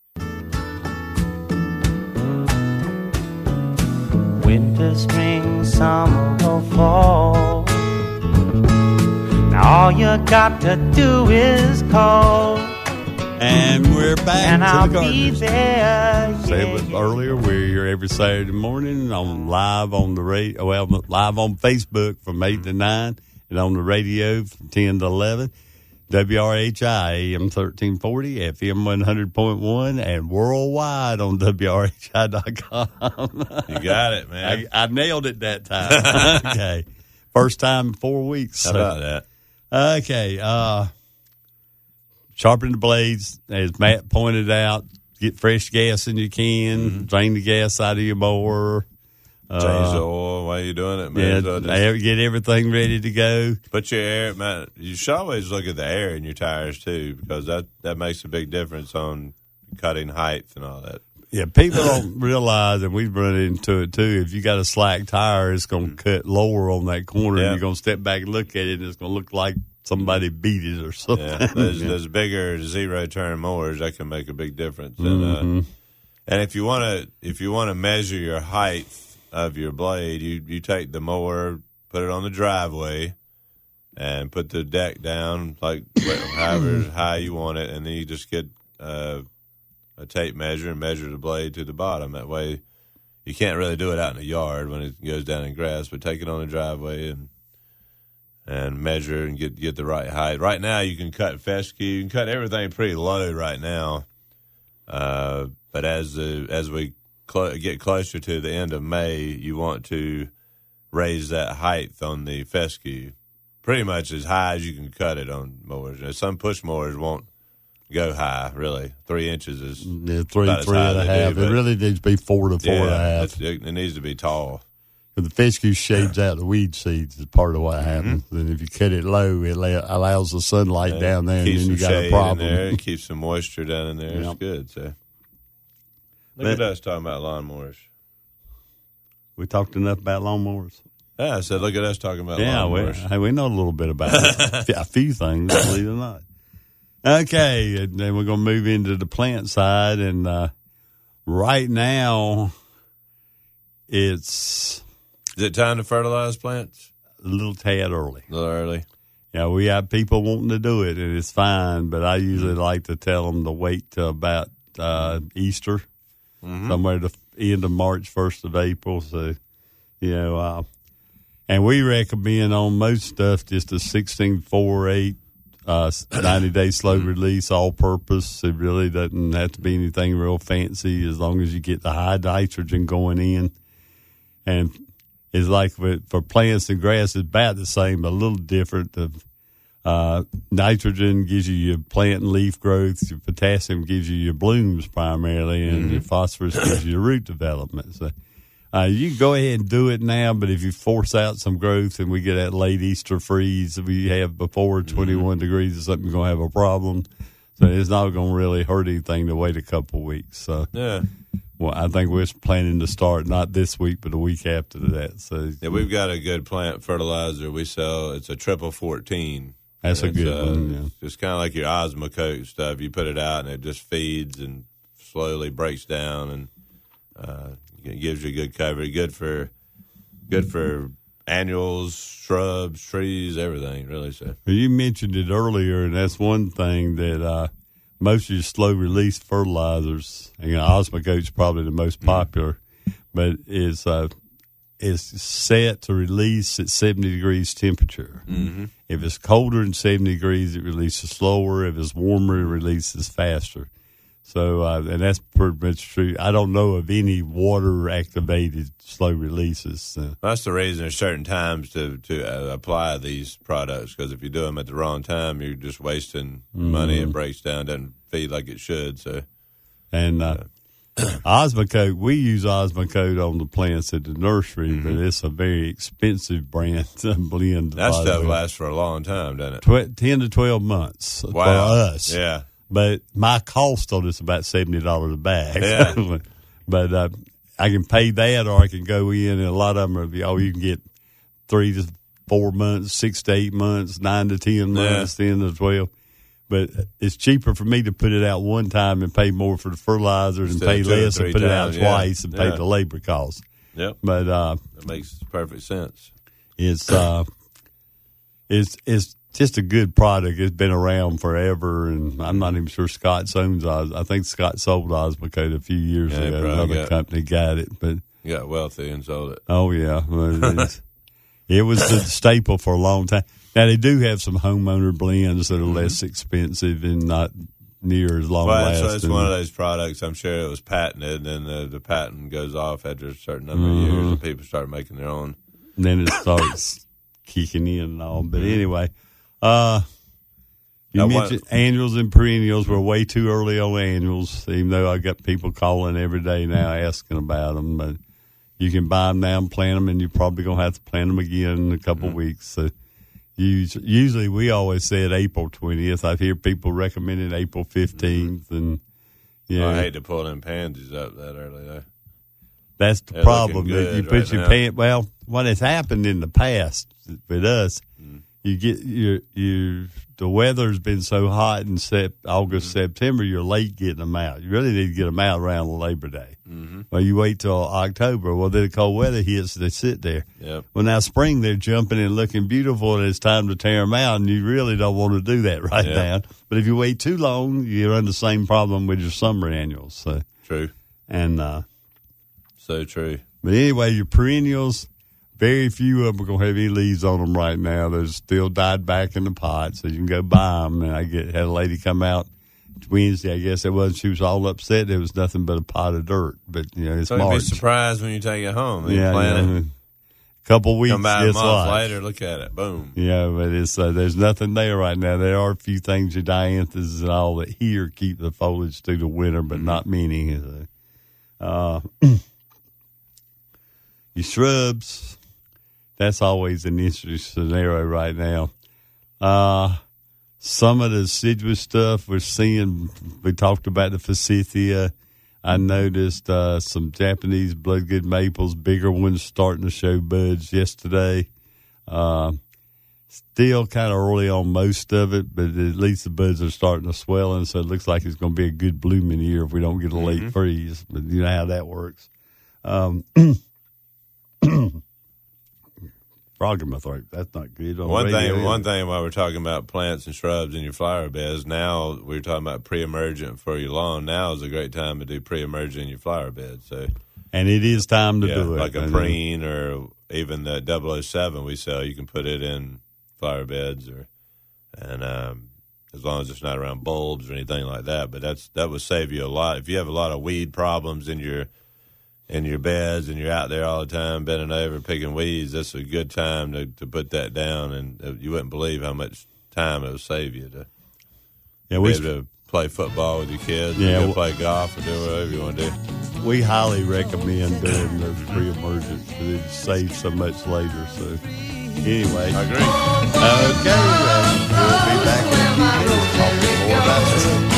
Winter, spring, summer, or fall. Now all you got to do is call. And we're back And to I'll the be Gardeners. there. Said it earlier, we're here every Saturday morning on live on the radio, well, live on Facebook from eight to nine, and on the radio from ten to eleven. W R H I A M thirteen forty, F M one hundred point one, and worldwide on W R H I dot com. You got it, man. I, I nailed it that time. Okay. First time in four weeks. How about that? Okay. Uh, sharpen the blades, as Matt pointed out. Get fresh gas in your can. Mm-hmm. Drain the gas out of your mower. Change Uh, the oil while you're doing it, man. Yeah, So just ev- get everything ready to go. put your air, man. You should always look at the air in your tires too, because that, that makes a big difference on cutting height and all that. Yeah, people don't realize, and we've run into it too. If you got a slack tire, it's going to cut lower on that corner, Yeah. and you're going to step back and look at it, and it's going to look like somebody beat it or something. Yeah, those, those bigger zero turn mowers that can make a big difference. And uh, Mhm. And if you want to, if you want to measure your height of your blade, you you take the mower, put it on the driveway, and put the deck down like however high you want it, and then you just get uh, a tape measure and measure the blade to the bottom. That way, you can't really do it out in the yard when it goes down in grass, but take it on the driveway and and measure and get get the right height. Right now, you can cut fescue, you can cut everything pretty low right now. Uh, but as the as we cl- get closer to the end of May, you want to raise that height on the fescue pretty much as high as you can cut it on mowers. Now, some push mowers won't go high, really. Three inches is yeah, three, about as three high and a as they half. do, It but- really needs to be four to four yeah, and a half. it's- It, it needs to be tall. But the fescue shades out the weed seeds is part of what happens. Mm-hmm. And if you cut it low, it la- allows the sunlight Yeah, down there, and keeps then you some got a shade problem. In there. It keeps some moisture down in there. Yep. It's good. So, look But- at us talking about lawnmowers. We talked enough about lawnmowers. Yeah, I said, look at us talking about Yeah, we, lawnmowers. hey, we know a little bit about it. a few things, believe it or not. Okay, and then we're going to move into the plant side. And uh, right now, it's... Is it time to fertilize plants? A little tad early. A little early. Yeah, we have people wanting to do it, and it's fine, but I usually like to tell them to wait till about uh, Easter, Mhm. somewhere the end of March, first of April. So, you know, uh, and we recommend on most stuff just a sixteen four eight uh, ninety-day slow release, all-purpose. It really doesn't have to be anything real fancy as long as you get the high nitrogen going in. And it's like for, for plants and grass, it's about the same, but a little different. The uh, nitrogen gives you your plant and leaf growth. Your potassium gives you your blooms primarily, and Mm-hmm. your phosphorus gives you your root development. So uh, you can go ahead and do it now, but if you force out some growth and we get that late Easter freeze we have before twenty-one degrees or something, you're going to have a problem. So it's not going to really hurt anything to wait a couple of weeks. So Yeah. well, I think we're planning to start not this week, but the week after that. So Yeah, we've got a good plant fertilizer we sell. It's a triple fourteen. That's a It's, good uh, one, yeah. It's just kind of like your Osmocote stuff. You put it out and it just feeds and slowly breaks down and uh, it gives you good coverage. Good for good for annuals, shrubs, trees, everything. Really, so you mentioned it earlier, and that's one thing that uh, most of your slow release fertilizers, you know, Osmocote's probably the most popular, but is uh, is set to release at seventy degrees temperature. Mm-hmm. If it's colder than seventy degrees, it releases slower. If it's warmer, it releases faster. So, uh, and that's pretty much true. I don't know of any water-activated slow releases. Uh, that's the reason there's certain times to to uh, apply these products, because if you do them at the wrong time, you're just wasting money. It breaks down, doesn't feed like it should. So, And uh, Osmocote, we use Osmocote on the plants at the nursery, but it's a very expensive brand to blend. that by the stuff way. lasts for a long time, doesn't it? Tw- ten to twelve months Wow. for us. Yeah. But my cost on it's about seventy dollars a bag. Yeah. But uh, I can pay that, or I can go in, and a lot of them are, oh, you can get three to four months, six to eight months, nine to ten months, ten to twelve. But it's cheaper for me to put it out one time and pay more for the fertilizers and Instead pay of two or less and three put times, it yeah. out twice and pay Yeah. the labor costs. Yep. But uh, That makes perfect sense. it's uh, it's it's just a good product. It's been around forever, and I'm not even sure Scott owns Os. I think Scott sold Osmocote a few years Yeah, they ago. probably Another got- company got it, but You got wealthy and sold it. oh yeah, well, it's- it was the staple for a long time. Now they do have some homeowner blends that are less expensive and not near as long Well, lasting. so it's one of those products. I'm sure it was patented, and the, the patent goes off after a certain number of years, Mhm. and people start making their own. And then it starts kicking in and all. But anyway, uh, you Now, what- mentioned annuals and perennials. We're way too early on annuals, even though I got people calling every day now asking about them. But you can buy them now and plant them, and you're probably going to have to plant them again in a couple of weeks. So us- usually we always said April twentieth. I hear people recommending April fifteenth. And, you know, I hate to pull them pansies up that early, though. that's the They're problem. looking That you good put right your now. pant. Well, what has happened in the past with us you get your you the weather's been so hot in sep, August, mm-hmm. September, you're late getting them out. You really need to get them out around Labor Day. Mm-hmm. Well, you wait till October. Well, then the cold weather hits, they sit there. Yep. Well, now spring, they're jumping and looking beautiful, and it's time to tear them out, and you really don't want to do that right yep. now. But if you wait too long, you run the same problem with your summer annuals. So True. And uh, so true. But anyway, your perennials, very few of them are going to have any leaves on them right now. They're still died back in the pot, so you can go buy them. And I get had a lady come out Wednesday, I guess it was. She was all upset. There was nothing but a pot of dirt. But, you know, it's so March. You'd be surprised when you take it home. And yeah, you plant yeah. it. A couple weeks. Come back a month like. later, look at it. Boom. Yeah, but it's uh, there's nothing there right now. There are a few things, your dianthus and all that here keep the foliage through the winter, but mm-hmm. not many. Uh, your shrubs, that's always an interesting scenario right now. Uh, some of the deciduous stuff we're seeing, we talked about the forsythia. I noticed uh, some Japanese bloodgood maples, bigger ones starting to show buds yesterday. Uh, still kind of early on most of it, but at least the buds are starting to swell, and so it looks like it's going to be a good blooming year if we don't get a late mm-hmm. freeze. But you know how that works. Um, frog in my throat. That's not good. On one radio, thing, either. one thing while we're talking about plants and shrubs in your flower beds, now we're talking about pre-emergent for your lawn. Now is a great time to do pre-emergent in your flower bed. So, and it is time to yeah, do it, like a preen or even the double oh seven we sell. You can put it in flower beds, or and um, as long as it's not around bulbs or anything like that. But that's that would save you a lot if you have a lot of weed problems in your. in your beds and you're out there all the time bending over picking weeds. That's a good time to, to put that down, and you wouldn't believe how much time it would save you to yeah, be we, able to play football with your kids, yeah, or well, play golf, or do whatever you want to do. We highly recommend doing the pre-emergent because it saves so much later. So anyway, I agree. Okay, well, we'll be back in a few minutes talking more about this.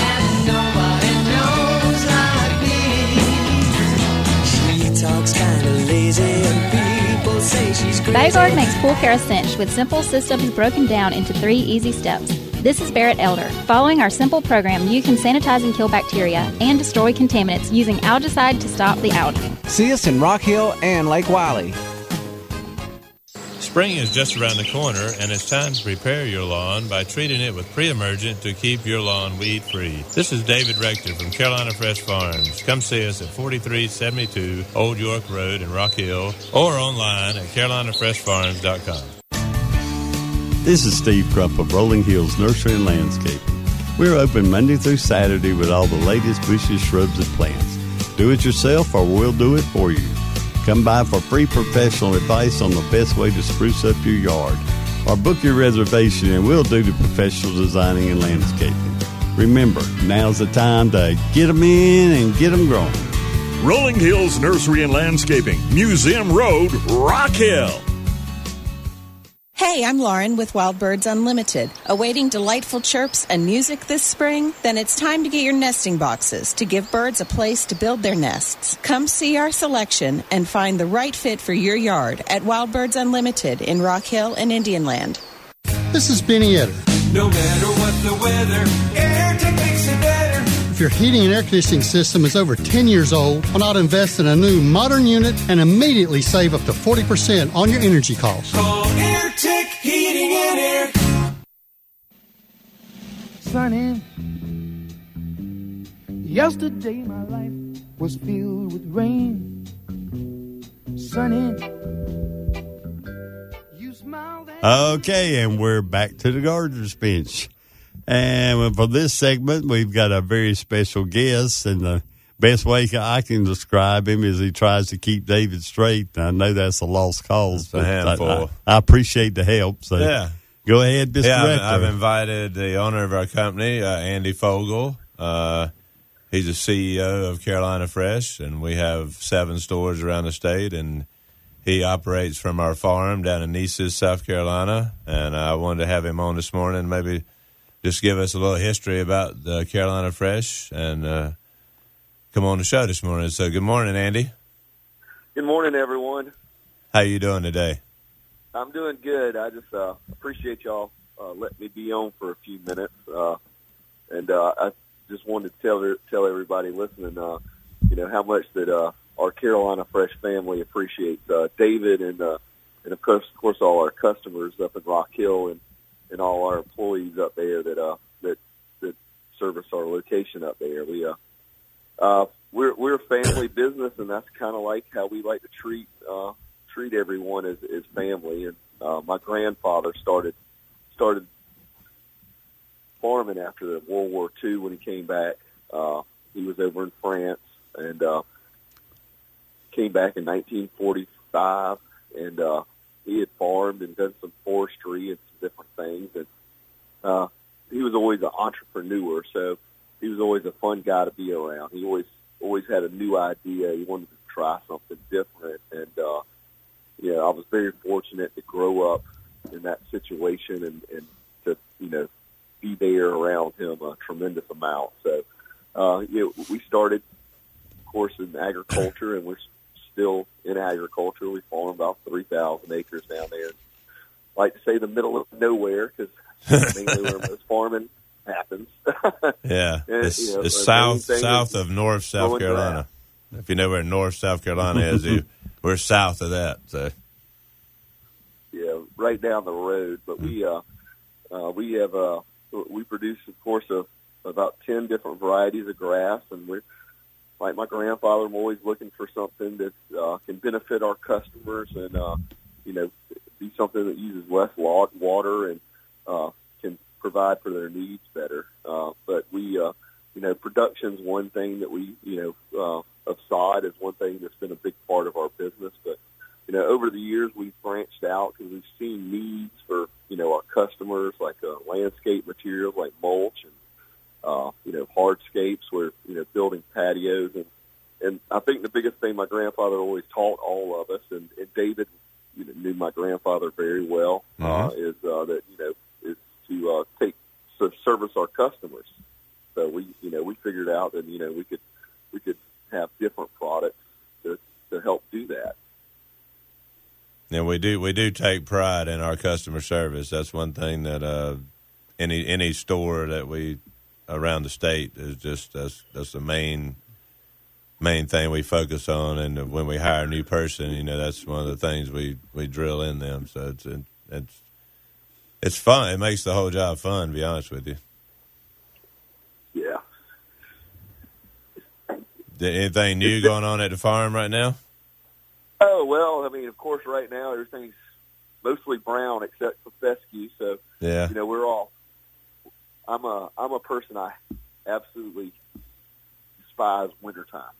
Talks kind of lazy and people say she's crazy. BioGuard makes pool care a cinch with simple systems broken down into three easy steps. This is Barrett Elder. Following our simple program, you can sanitize and kill bacteria and destroy contaminants using algicide to stop the algae. See us in Rock Hill and Lake Wiley. Spring is just around the corner, and it's time to prepare your lawn by treating it with pre-emergent to keep your lawn weed-free. This is David Rector from Carolina Fresh Farms. Come see us at forty-three seventy-two Old York Road in Rock Hill or online at carolina fresh farms dot com. This is Steve Crump of Rolling Hills Nursery and Landscaping. We're open Monday through Saturday with all the latest bushes, shrubs, and plants. Do it yourself or we'll do it for you. Come by for free professional advice on the best way to spruce up your yard. Or book your reservation and we'll do the professional designing and landscaping. Remember, now's the time to get them in and get them growing. Rolling Hills Nursery and Landscaping, Museum Road, Rock Hill. Hey, I'm Lauren with Wild Birds Unlimited. Awaiting delightful chirps and music this spring? Then it's time to get your nesting boxes to give birds a place to build their nests. Come see our selection and find the right fit for your yard at Wild Birds Unlimited in Rock Hill and Indian Land. This is Benny Etter. No matter what the weather, AirTech makes it better. If your heating and air conditioning system is over ten years old, why not invest in a new modern unit and immediately save up to forty percent on your energy costs? Call AirTech Heating and Air. Sunny, yesterday my life was filled with rain. Sunny, you smiled at Okay, and we're back to the Gardener's Bench. And for this segment, we've got a very special guest, and the best way I can describe him is he tries to keep David straight. I know that's a lost cause, but I, I, I appreciate the help. So yeah. Go ahead, Mister Yeah, Rector. I've, I've invited the owner of our company, uh, Andy Fogle. Uh, he's a C E O of Carolina Fresh, and we have seven stores around the state, and he operates from our farm down in Neeses, South Carolina, and I wanted to have him on this morning, maybe just give us a little history about the Carolina Fresh and uh, come on the show this morning. So good morning, Andy. Good morning, everyone. How you doing today? I'm doing good. I just uh, appreciate y'all uh, letting me be on for a few minutes, uh, and uh, I just wanted to tell tell everybody listening, uh, you know, how much that uh, our Carolina Fresh family appreciates uh, David and uh, and of course, of course, all our customers up in Rock Hill and, and all our employees up there that uh, that that service our location up there. We uh, uh, we're we're a family business, and that's kind of like how we like to treat. Uh, treat everyone as, as family. And uh, my grandfather started started farming after the World War Two when he came back. Uh, he was over in France and uh, came back in nineteen forty-five, and uh, he had farmed and done some forestry and some different things. And uh, he was always an entrepreneur, so he was always a fun guy to be around. He always always had a new idea. He wanted to try something different, and uh, yeah, I was very fortunate to grow up in that situation and, and to, you know, be there around him a tremendous amount. So, uh, you know, we started, of course, in agriculture, and we're still in agriculture. We farm about three thousand acres down there. I like to say the middle of nowhere because mainly where most farming happens. Yeah, and, it's, you know, it's the south main thing south is of North South growing Carolina. If you know where North South Carolina is, you, we're south of that. So, yeah, right down the road. But we uh, uh, we have uh, we produce, of course, a, about ten different varieties of grass, and we're like my grandfather. I'm always looking for something that uh, can benefit our customers, and uh, you know, be something that uses less wa- water and uh, can provide for their needs better. Uh, but we, uh, you know, production's one thing that we, you know, uh, of sod is one thing that's been a big part of our business. But, you know, over the years we've branched out because we've seen needs for, you know, our customers, like uh, landscape materials like mulch and, uh, you know, hardscapes where, you know, building patios. And, and I think the biggest thing my grandfather always taught all of us, and, and David, you know, knew my grandfather very well, uh, Mhm. is uh, that, you know, is to uh, take so service our customers. So we, you know, we figured out that, you know, we could, we could have different products to, to help do that. and we do we do take pride in our customer service. That's one thing that uh, any any store that we around the state is just that's that's the main main thing we focus on. And when we hire a new person, you know, that's one of the things we, we drill in them. So it's it's it's fun. It makes the whole job fun, to be honest with you. Yeah. Anything new going on at the farm right now? Oh, well, I mean, of course, right now everything's mostly brown except for fescue. So, Yeah. you know, we're all, I'm a, I'm a person I absolutely despise wintertime.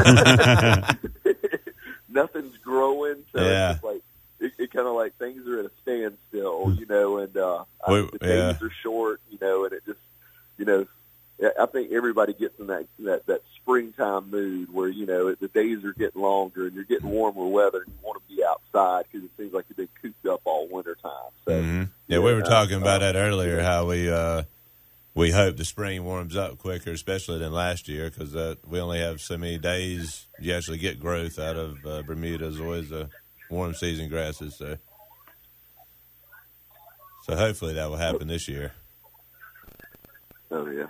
Nothing's growing. So Yeah. it's just like, it, it kind of like things are at a standstill, you know, and uh, I, We- the yeah. days are short, you know, and it just, you know, I think everybody gets in that, that, that springtime mood where, you know, the days are getting longer and you're getting warmer weather and you want to be outside because it seems like you've been cooped up all winter time. So, Mhm. Yeah, we were uh, talking about uh, that earlier, how we uh, we hope the spring warms up quicker, especially than last year, because uh, we only have so many days you actually get growth out of uh, Bermuda. Is always a warm season grasses, so so hopefully that will happen this year. Oh, yeah.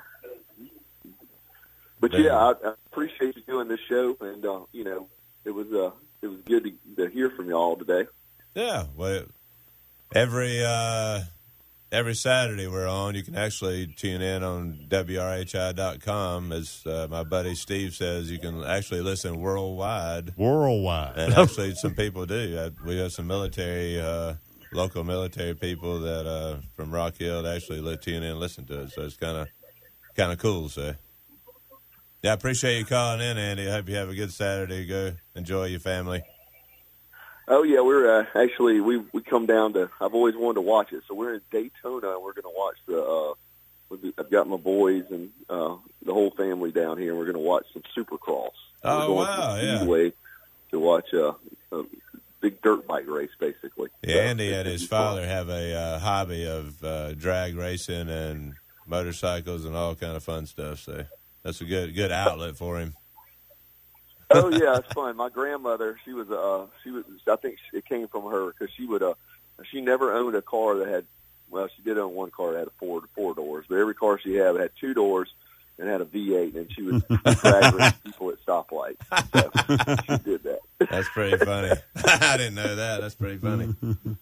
But yeah, I, I appreciate you doing this show, and uh, you know, it was uh, it was good to, to hear from y'all today. Yeah, well, every uh, every Saturday we're on. You can actually tune in on W R H I dot com. As uh, my buddy Steve says, you can actually listen worldwide. Worldwide. And actually some people do. Uh, We have some military, uh, local military people that uh, from Rock Hill that actually let tune in and listen to it. So it's kind of kind of cool. So, yeah, I appreciate you calling in, Andy. I hope you have a good Saturday. Go enjoy your family. Oh yeah, we're uh, actually we we come down to. I've always wanted to watch it, so we're in Daytona. and We're going to watch the. Uh, with- I've got my boys and uh, the whole family down here, and we're going to watch some Supercross. Oh, we're going wow, to the yeah. Speedway to watch uh, a big dirt bike race, basically. Yeah, So, Andy it's and gonna his be fun. father have a uh, hobby of uh, drag racing and motorcycles and all kind of fun stuff. So that's a good good outlet for him. Oh yeah, it's fun. My grandmother, she was uh, she was. I think it came from her because she would uh, she never owned a car that had, well, she did own one car that had four four doors, but every car she had had two doors and had a V eight, and she would drag people at stoplights. So she did that. That's pretty funny. I didn't know that. That's pretty funny.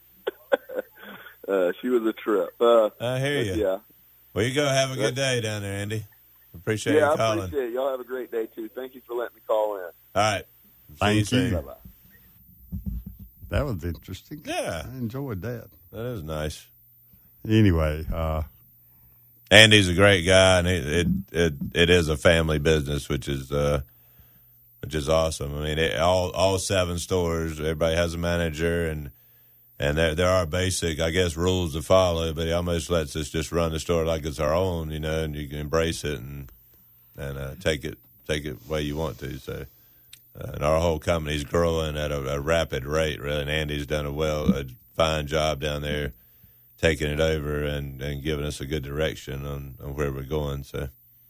uh, she was a trip. Uh, I hear you. Yeah. Well, you go have a good day down there, Andy. Appreciate yeah, you calling. I appreciate it. Y'all have a great day, too. Thank you for letting me call in. All right. Thank you. Bye-bye. That was interesting. Yeah. I enjoyed that. That is nice. Anyway, uh, Andy's a great guy, and it it it, it is a family business, which is uh, which is awesome. I mean, it, all all seven stores, everybody has a manager, and and there there are basic, I guess, rules to follow. But he almost lets us just run the store like it's our own, you know, and you can embrace it and and uh, take it take it the way you want to. So, uh, and our whole company's growing at a, a rapid rate, really. And Andy's done a well, a fine job down there, taking it over and, and giving us a good direction on, on where we're going. So,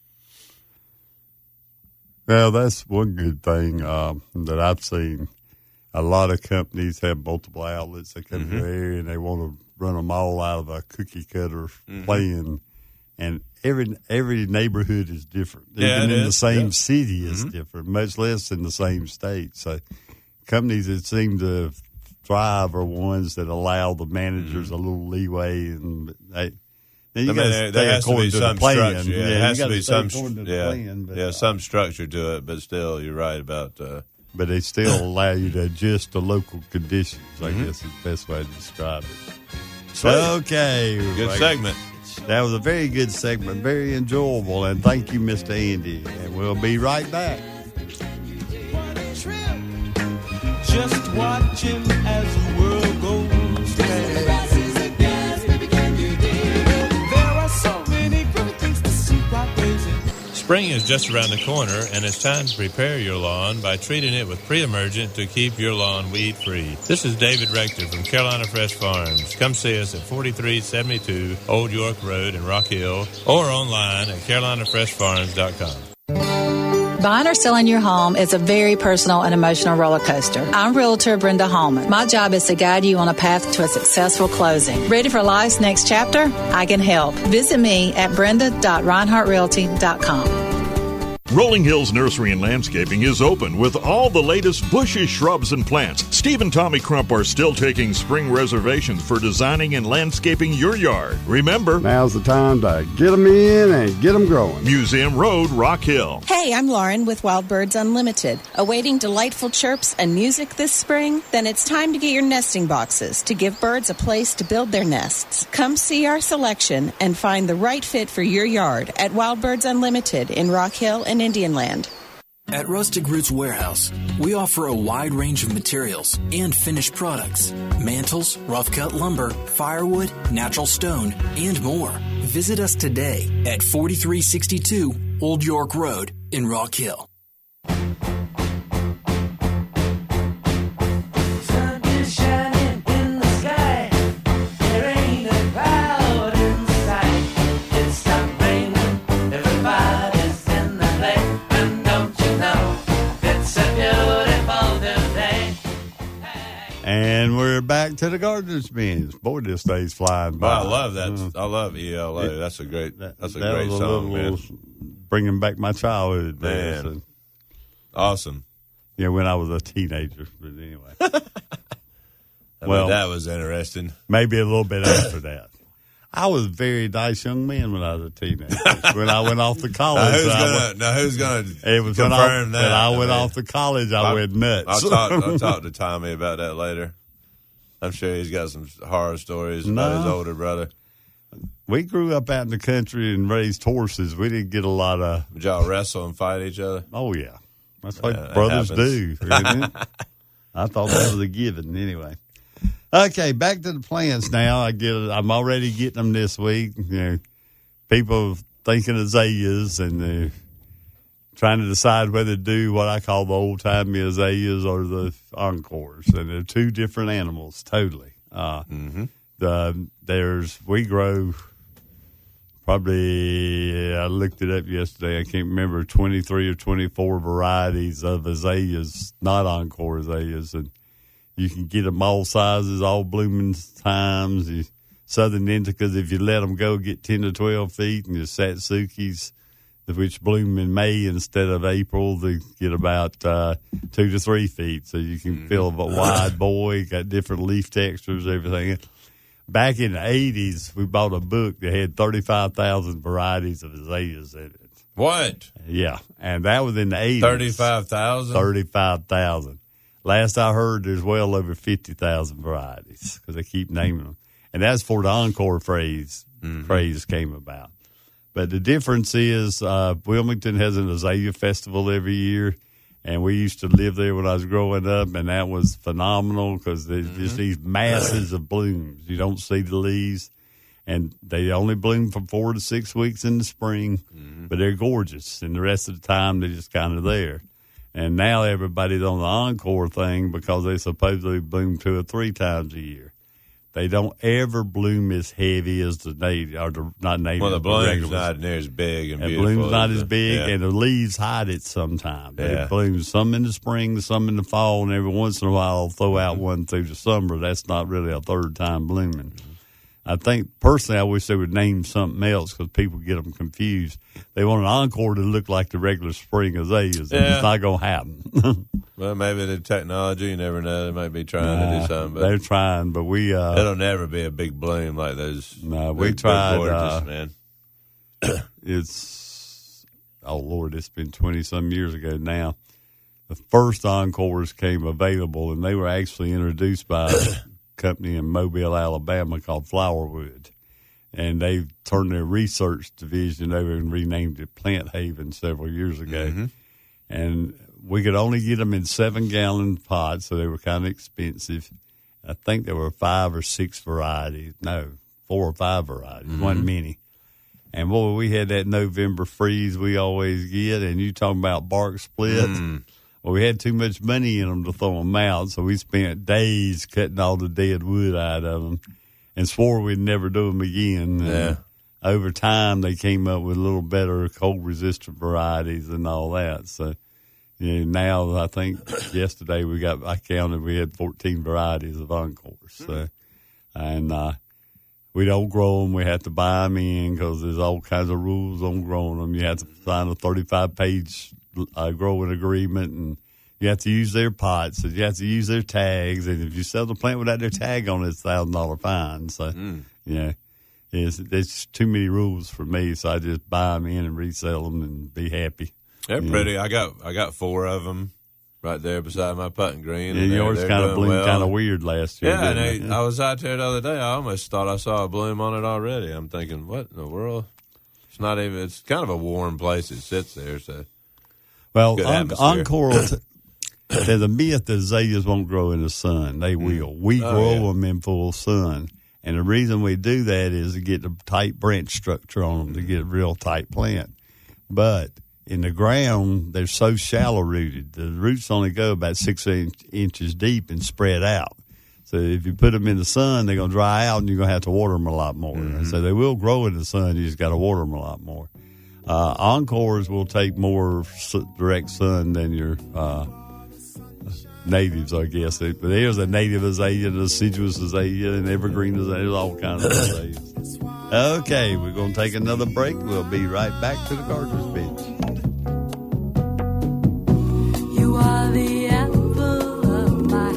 well, that's one good thing um, that I've seen. A lot of companies have multiple outlets that come Mhm. to the area, and they want to run them all out of a cookie cutter Mhm. plan. And every every neighborhood is different. Yeah, Even it in the is. same Yeah. city is Mhm. different, much less in the same state. So companies that seem to thrive are ones that allow the managers a little leeway, and they. Then you I mean, got to there, stay there has to according be to the some plan. structure. Yeah, Yeah, there you has to gotta be stay some, according to the yeah, plan, but, yeah, uh, some structure to it. But still, you're right about. Uh, but they still allow you to adjust to local conditions, I Mhm. guess is the best way to describe it. Sweet. Okay. Good Like- segment. That was a very good segment, very enjoyable, and thank you, Mister Andy. And we'll be right back. Just watch him as the world goes past. There are so many good things to see quite crazy. Spring is just around the corner, and it's time to prepare your lawn by treating it with pre-emergent to keep your lawn weed-free. This is David Rector from Carolina Fresh Farms. Come see us at forty-three seventy-two Old York Road in Rock Hill or online at carolina fresh farms dot com. Buying or selling your home is a very personal and emotional roller coaster. I'm Realtor Brenda Hallman. My job is to guide you on a path to a successful closing. Ready for life's next chapter? I can help. Visit me at brenda dot reinhardt realty dot com. Rolling Hills Nursery and Landscaping is open with all the latest bushes, shrubs, and plants. Steve and Tommy Crump are still taking spring reservations for designing and landscaping your yard. Remember, now's the time to get them in and get them growing. Museum Road, Rock Hill. Hey, I'm Lauren with Wild Birds Unlimited. Awaiting delightful chirps and music this spring? Then it's time to get your nesting boxes to give birds a place to build their nests. Come see our selection and find the right fit for your yard at Wild Birds Unlimited in Rock Hill and Indian Land. At Rustic Roots Warehouse, we offer a wide range of materials and finished products. Mantles, rough-cut lumber, firewood, natural stone, and more. Visit us today at forty-three sixty-two Old York Road in Rock Hill. Sun is shining in the sky. There ain't a cloud in sight. It stopped raining. Everybody's in the play. And don't you know, it's a beautiful new day. And we're back to the Gardener's Bench. Boy, this day's flying by. Well, I love that. Uh, I love E L A. it- That's a great. That's a that great was a song, little- man. Bringing back my childhood days. Man. And, Awesome. yeah, when I was a teenager. But anyway. I Well- mean, that was interesting. Maybe a little bit after that. I was a very nice young man when I was a teenager. When I went off to college, Now who's I gonna? went- Now who's gonna it was when I, confirm that? when I went mean, off to college. I, I- went nuts. I'll talk. I'll talk to Tommy about that later. I'm sure he's got some horror stories about his No. older brother. We grew up out in the country and raised horses. We didn't get a lot of. Did y'all wrestle and fight each other? Oh yeah, that's what Yeah, that brothers happens. do. Isn't it? I thought that was a given. Anyway, okay, back to the plants now. I get. I'm already getting them this week. You know, people thinking azaleas and they're trying to decide whether to do what I call the old time azaleas or the encores, and they're two different animals totally. Uh, mm-hmm. The there's we grow probably I looked it up yesterday. I can't remember twenty-three or twenty-four varieties of azaleas, not encore azaleas, and You can get them all sizes, all blooming times. The Southern Indicas, if you let them go, get ten to twelve feet, and your Satsukis, which bloom in May instead of April, they get about uh, two to three feet. So you can feel a wide boy, got different leaf textures, everything. Back in the eighties, we bought a book that had thirty-five thousand varieties of azaleas in it. What? Yeah, and that was in the eighties. thirty-five thousand? thirty-five thousand. Last I heard, there's well over fifty thousand varieties because they keep naming them. And that's before the Encore phrase, mm-hmm. phrase came about. But the difference is uh, Wilmington has an azalea festival every year, and we used to live there when I was growing up, and that was phenomenal because there's mm-hmm. just these masses of blooms. You don't see the leaves, and they only bloom from four to six weeks in the spring, mm-hmm. but they're gorgeous, and the rest of the time they're just kind of there. And now everybody's on the Encore thing because they supposedly bloom two or three times a year. They don't ever bloom as heavy as the native, or the, not native. Well, the bloom's regulars. not near as big and The beautiful. bloom's not as as the- big, yeah. and the leaves hide it sometimes. Yeah. It blooms some in the spring, some in the fall, and every once in a while I'll throw out Mm-hmm. one through the summer. That's not really a third time blooming. I think, personally, I wish they would name something else because people get them confused. They want an Encore to look like the regular spring azaleas, and Yeah. it's not going to happen. Well, maybe the technology, you never know. They might be trying Nah, to do something. But they're trying, but we... Uh, it'll never be a big bloom like those. No, we They're- tried. they're gorgeous, uh, man. It's, oh, Lord, it's been twenty-some years ago now. The first Encores came available, and they were actually introduced by a company in Mobile, Alabama called Flowerwood. And they turned their research division over and renamed it Plant Haven several years ago. Mm-hmm. And we could only get them in seven-gallon pots, so they were kind of expensive. I think there were five or six varieties. No, four or five varieties, Mm-hmm. one mini. And, boy, we had that November freeze we always get, and you talking about bark split. Mm. Well, we had too much money in them to throw them out, so we spent days cutting all the dead wood out of them and swore we'd never do them again. Yeah. And over time, they came up with a little better cold-resistant varieties and all that. So, you know, now I think yesterday we got, I counted, we had fourteen varieties of Encores. So, and uh, we don't grow them. We have to buy them in because there's all kinds of rules on growing them. You have to sign a thirty-five page uh, growing agreement, and you have to use their pots, and you have to use their tags. And if you sell the plant without their tag on it, it's a thousand dollar fine. So, Mm. yeah, it's, it's too many rules for me. So I just buy them in and resell them and be happy. They're Yeah. pretty. I got I got four of them right there beside my putting green. Yeah, and they're- yours they're kind of doing bloomed well. kind of weird last year. Yeah, and didn't they, it? I was out there the other day. I almost thought I saw a bloom on it already. I'm thinking, what in the world? It's not even. It's kind of a warm place. It sits there, so Well, good on, atmosphere. Encore, there's a myth that azaleas won't grow in the sun. They will. We Oh, grow yeah. them in full sun. And the reason we do that is to get the tight branch structure on them, to get a real tight plant. But in the ground, they're so shallow rooted. The roots only go about six inch, inches deep and spread out. So if you put them in the sun, they're going to dry out, and you're going to have to water them a lot more. Mm-hmm. So they will grow in the sun. You just got to water them a lot more. Uh, Encores will take more su- direct sun than your uh, natives, I guess. But there's a native azalea, a deciduous azalea, and evergreen azalea. There's all kinds of azaleas. Okay, we're going to take another break. We'll be right back to the Gardener's Bench. You are the apple of my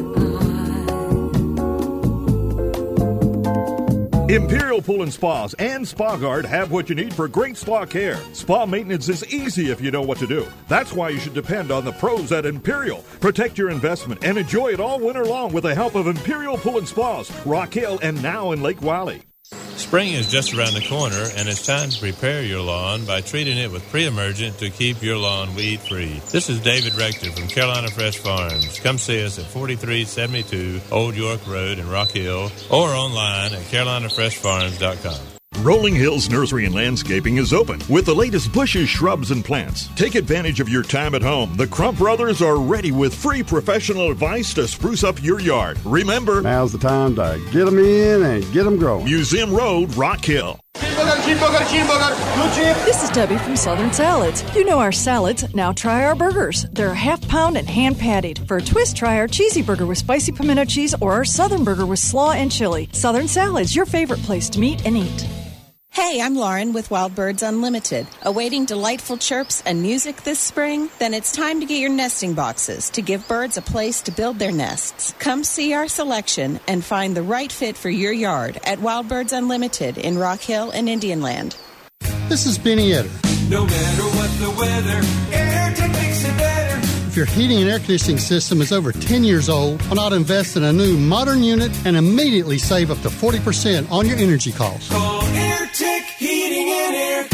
Imperial Pool and Spas and Spa Guard have what you need for great spa care. Spa maintenance is easy if you know what to do. That's why you should depend on the pros at Imperial. Protect your investment and enjoy it all winter long with the help of Imperial Pool and Spas, Rock Hill, and now in Lake Wiley. Spring is just around the corner, and it's time to prepare your lawn by treating it with pre-emergent to keep your lawn weed-free. This is David Rector from Carolina Fresh Farms. Come see us at forty-three seventy-two Old York Road in Rock Hill or online at carolina fresh farms dot com. Rolling Hills Nursery and Landscaping is open with the latest bushes, shrubs, and plants. Take advantage of your time at home. The Crump Brothers are ready with free professional advice to spruce up your yard. Remember, now's the time to get them in and get them growing. Museum Road, Rock Hill. People cheeseburger, cheeseburger, cheeseburger. Blue chip. This is Debbie from Southern Salads. You know our salads, now try our burgers. They're half pound and hand patted. For a twist, try our cheesy burger with spicy pimento cheese or our Southern burger with slaw and chili. Southern Salads, your favorite place to meet and eat. Hey, I'm Lauren with Wild Birds Unlimited. Awaiting delightful chirps and music this spring? Then it's time to get your nesting boxes to give birds a place to build their nests. Come see our selection and find the right fit for your yard at Wild Birds Unlimited in Rock Hill and Indian Land. This is Benny Etter. No matter what the weather, AirTech makes it better. If your heating and air conditioning system is over ten years old, why not invest in a new modern unit and immediately save up to forty percent on your energy costs? Call AirTech Heating and Air.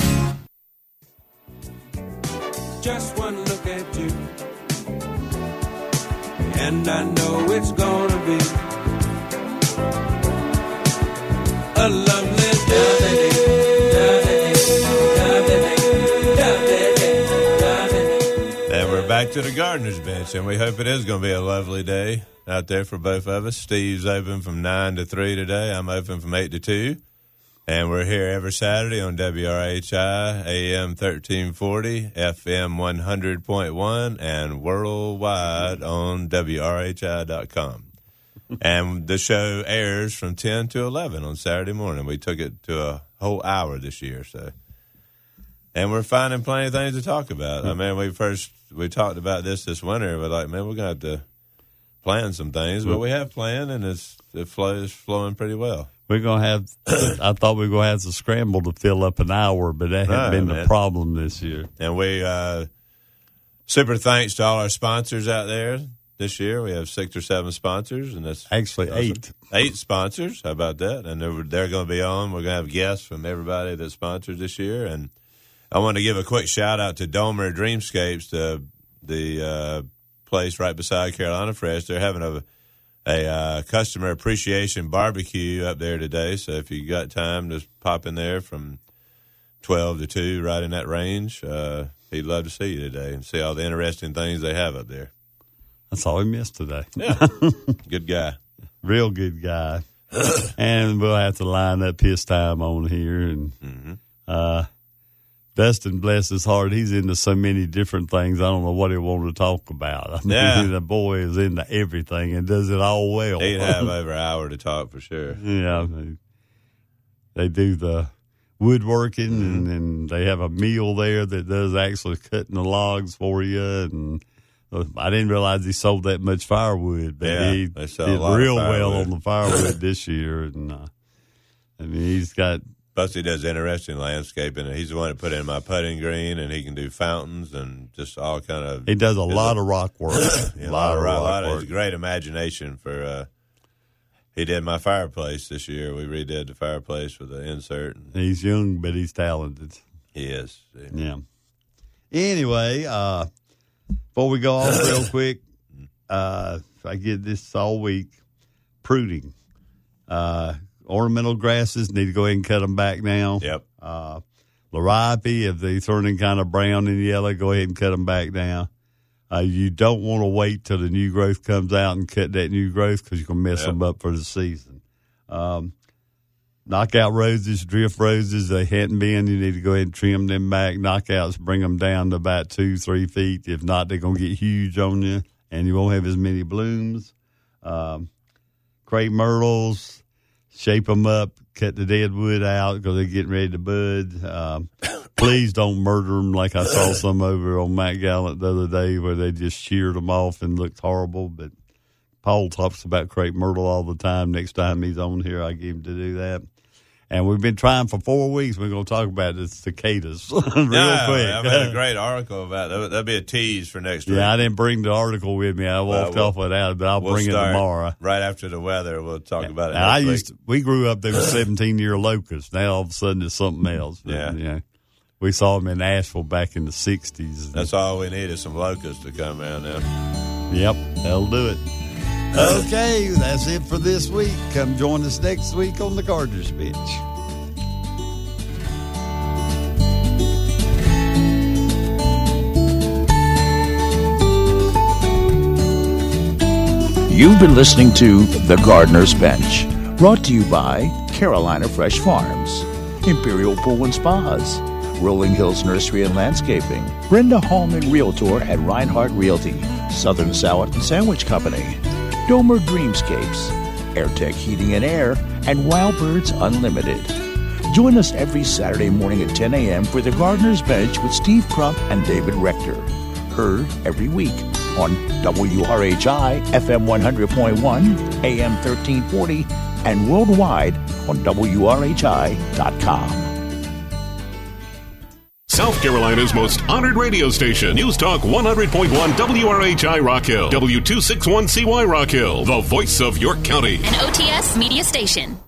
Just one look at you, and I know it's gonna be a lovely day. And we're back to the Gardener's Bench, and we hope it is going to be a lovely day out there for both of us. Steve's open from nine to three today. I'm open from eight to two. And we're here every Saturday on W R H I, A M thirteen forty, F M one hundred point one, and worldwide on W R H I dot com. And the show airs from ten to eleven on Saturday morning. We took it to a whole hour this year, so. And we're finding plenty of things to talk about. I mean, we first, we talked about this this winter. We're like, man, we're going to have to plan some things. But we have planned, and it's, it flows flowing pretty well. We're going to have, I thought we were going to have to scramble to fill up an hour, but that No, hasn't been man. the problem this year. And we, uh, super thanks to all our sponsors out there this year. We have six or seven sponsors, and that's actually eight. Eight sponsors. How about that? And they're, they're going to be on. We're going to have guests from everybody that sponsors this year. And I want to give a quick shout out to Domer Dreamscapes, the the uh, place right beside Carolina Fresh. They're having a a uh, customer appreciation barbecue up there today. So if you got time, just pop in there from twelve to two, right in that range. Uh, he'd love to see you today and see all the interesting things they have up there. That's all we missed today. Yeah, good guy. Real good guy. And we'll have to line up his time on here. And mm-hmm. uh, Dustin, bless his heart, he's into so many different things. I don't know what he wanted to talk about. I mean, Yeah. the boy is into everything and does it all well. He'd have over an hour to talk for sure. Yeah. They, they do the woodworking, Mm-hmm. and, and they have a meal there that does actually cutting the logs for you. And uh, I didn't realize he sold that much firewood, but Yeah, he they sell did a lot of real well firewood. on the firewood this year. And uh, I mean, he's got. Plus, he does interesting landscaping. He's the one that put in my putting green, and he can do fountains and just all kind of. He does a lot of rock work. Yeah, a lot of rock. Lot of, he's a great imagination for. Uh, he did my fireplace this year. We redid the fireplace with an insert. He's young, but he's talented. He is. Yeah. Anyway, uh, before we go off real quick, uh, I get this all week, pruning. Uh, ornamental grasses, need to go ahead and cut them back now. Yep. Uh, Liripe, if they're turning kind of brown and yellow, go ahead and cut them back down. Uh, you don't want to wait till the new growth comes out and cut that new growth because you're going to mess Yep. them up for the season. Um, knockout roses, drift roses, they hadn't been. You need to go ahead and trim them back. Knockouts, bring them down to about two, three feet. If not, they're going to get huge on you, and you won't have as many blooms. Um, crepe myrtles, shape them up, cut the dead wood out because they're getting ready to bud. Um, please don't murder them like I saw some over on Matt Gallant the other day where they just sheared them off and looked horrible. But Paul talks about crepe myrtle all the time. Next time he's on here, I get him to do that. And we've been trying for four weeks. We're going to talk about the cicadas real yeah, quick. I've had a great article about that. That'll be a tease for next week. Yeah, I didn't bring the article with me. I walked we'll- off without it, but I'll We'll bring it start tomorrow. Right after the weather, we'll talk about it. Now, I next week. used to, we grew up there with seventeen year locusts. Now all of a sudden it's something else. But, Yeah. you know, we saw them in Asheville back in the sixties. That's all we need is some locusts to come around now. Yep, that'll do it. Okay, that's it for this week. Come join us next week on the Gardener's Bench. You've been listening to The Gardener's Bench, brought to you by Carolina Fresh Farms. Imperial Pool and Spas, Rolling Hills Nursery and Landscaping, Brenda Hallman Realtor at Reinhardt Realty, Southern Salad and Sandwich Company, Domer Dreamscapes, AirTech Heating and Air, and Wild Birds Unlimited. Join us every Saturday morning at ten a.m. for the Gardener's Bench with Steve Crump and David Rector. Heard every week on W R H I F M one hundred point one, A M thirteen forty, and worldwide on W R H I dot com. South Carolina's most honored radio station, News Talk one hundred point one W R H I Rock Hill, W two sixty-one C Y Rock Hill, the voice of York County. An O T S media station.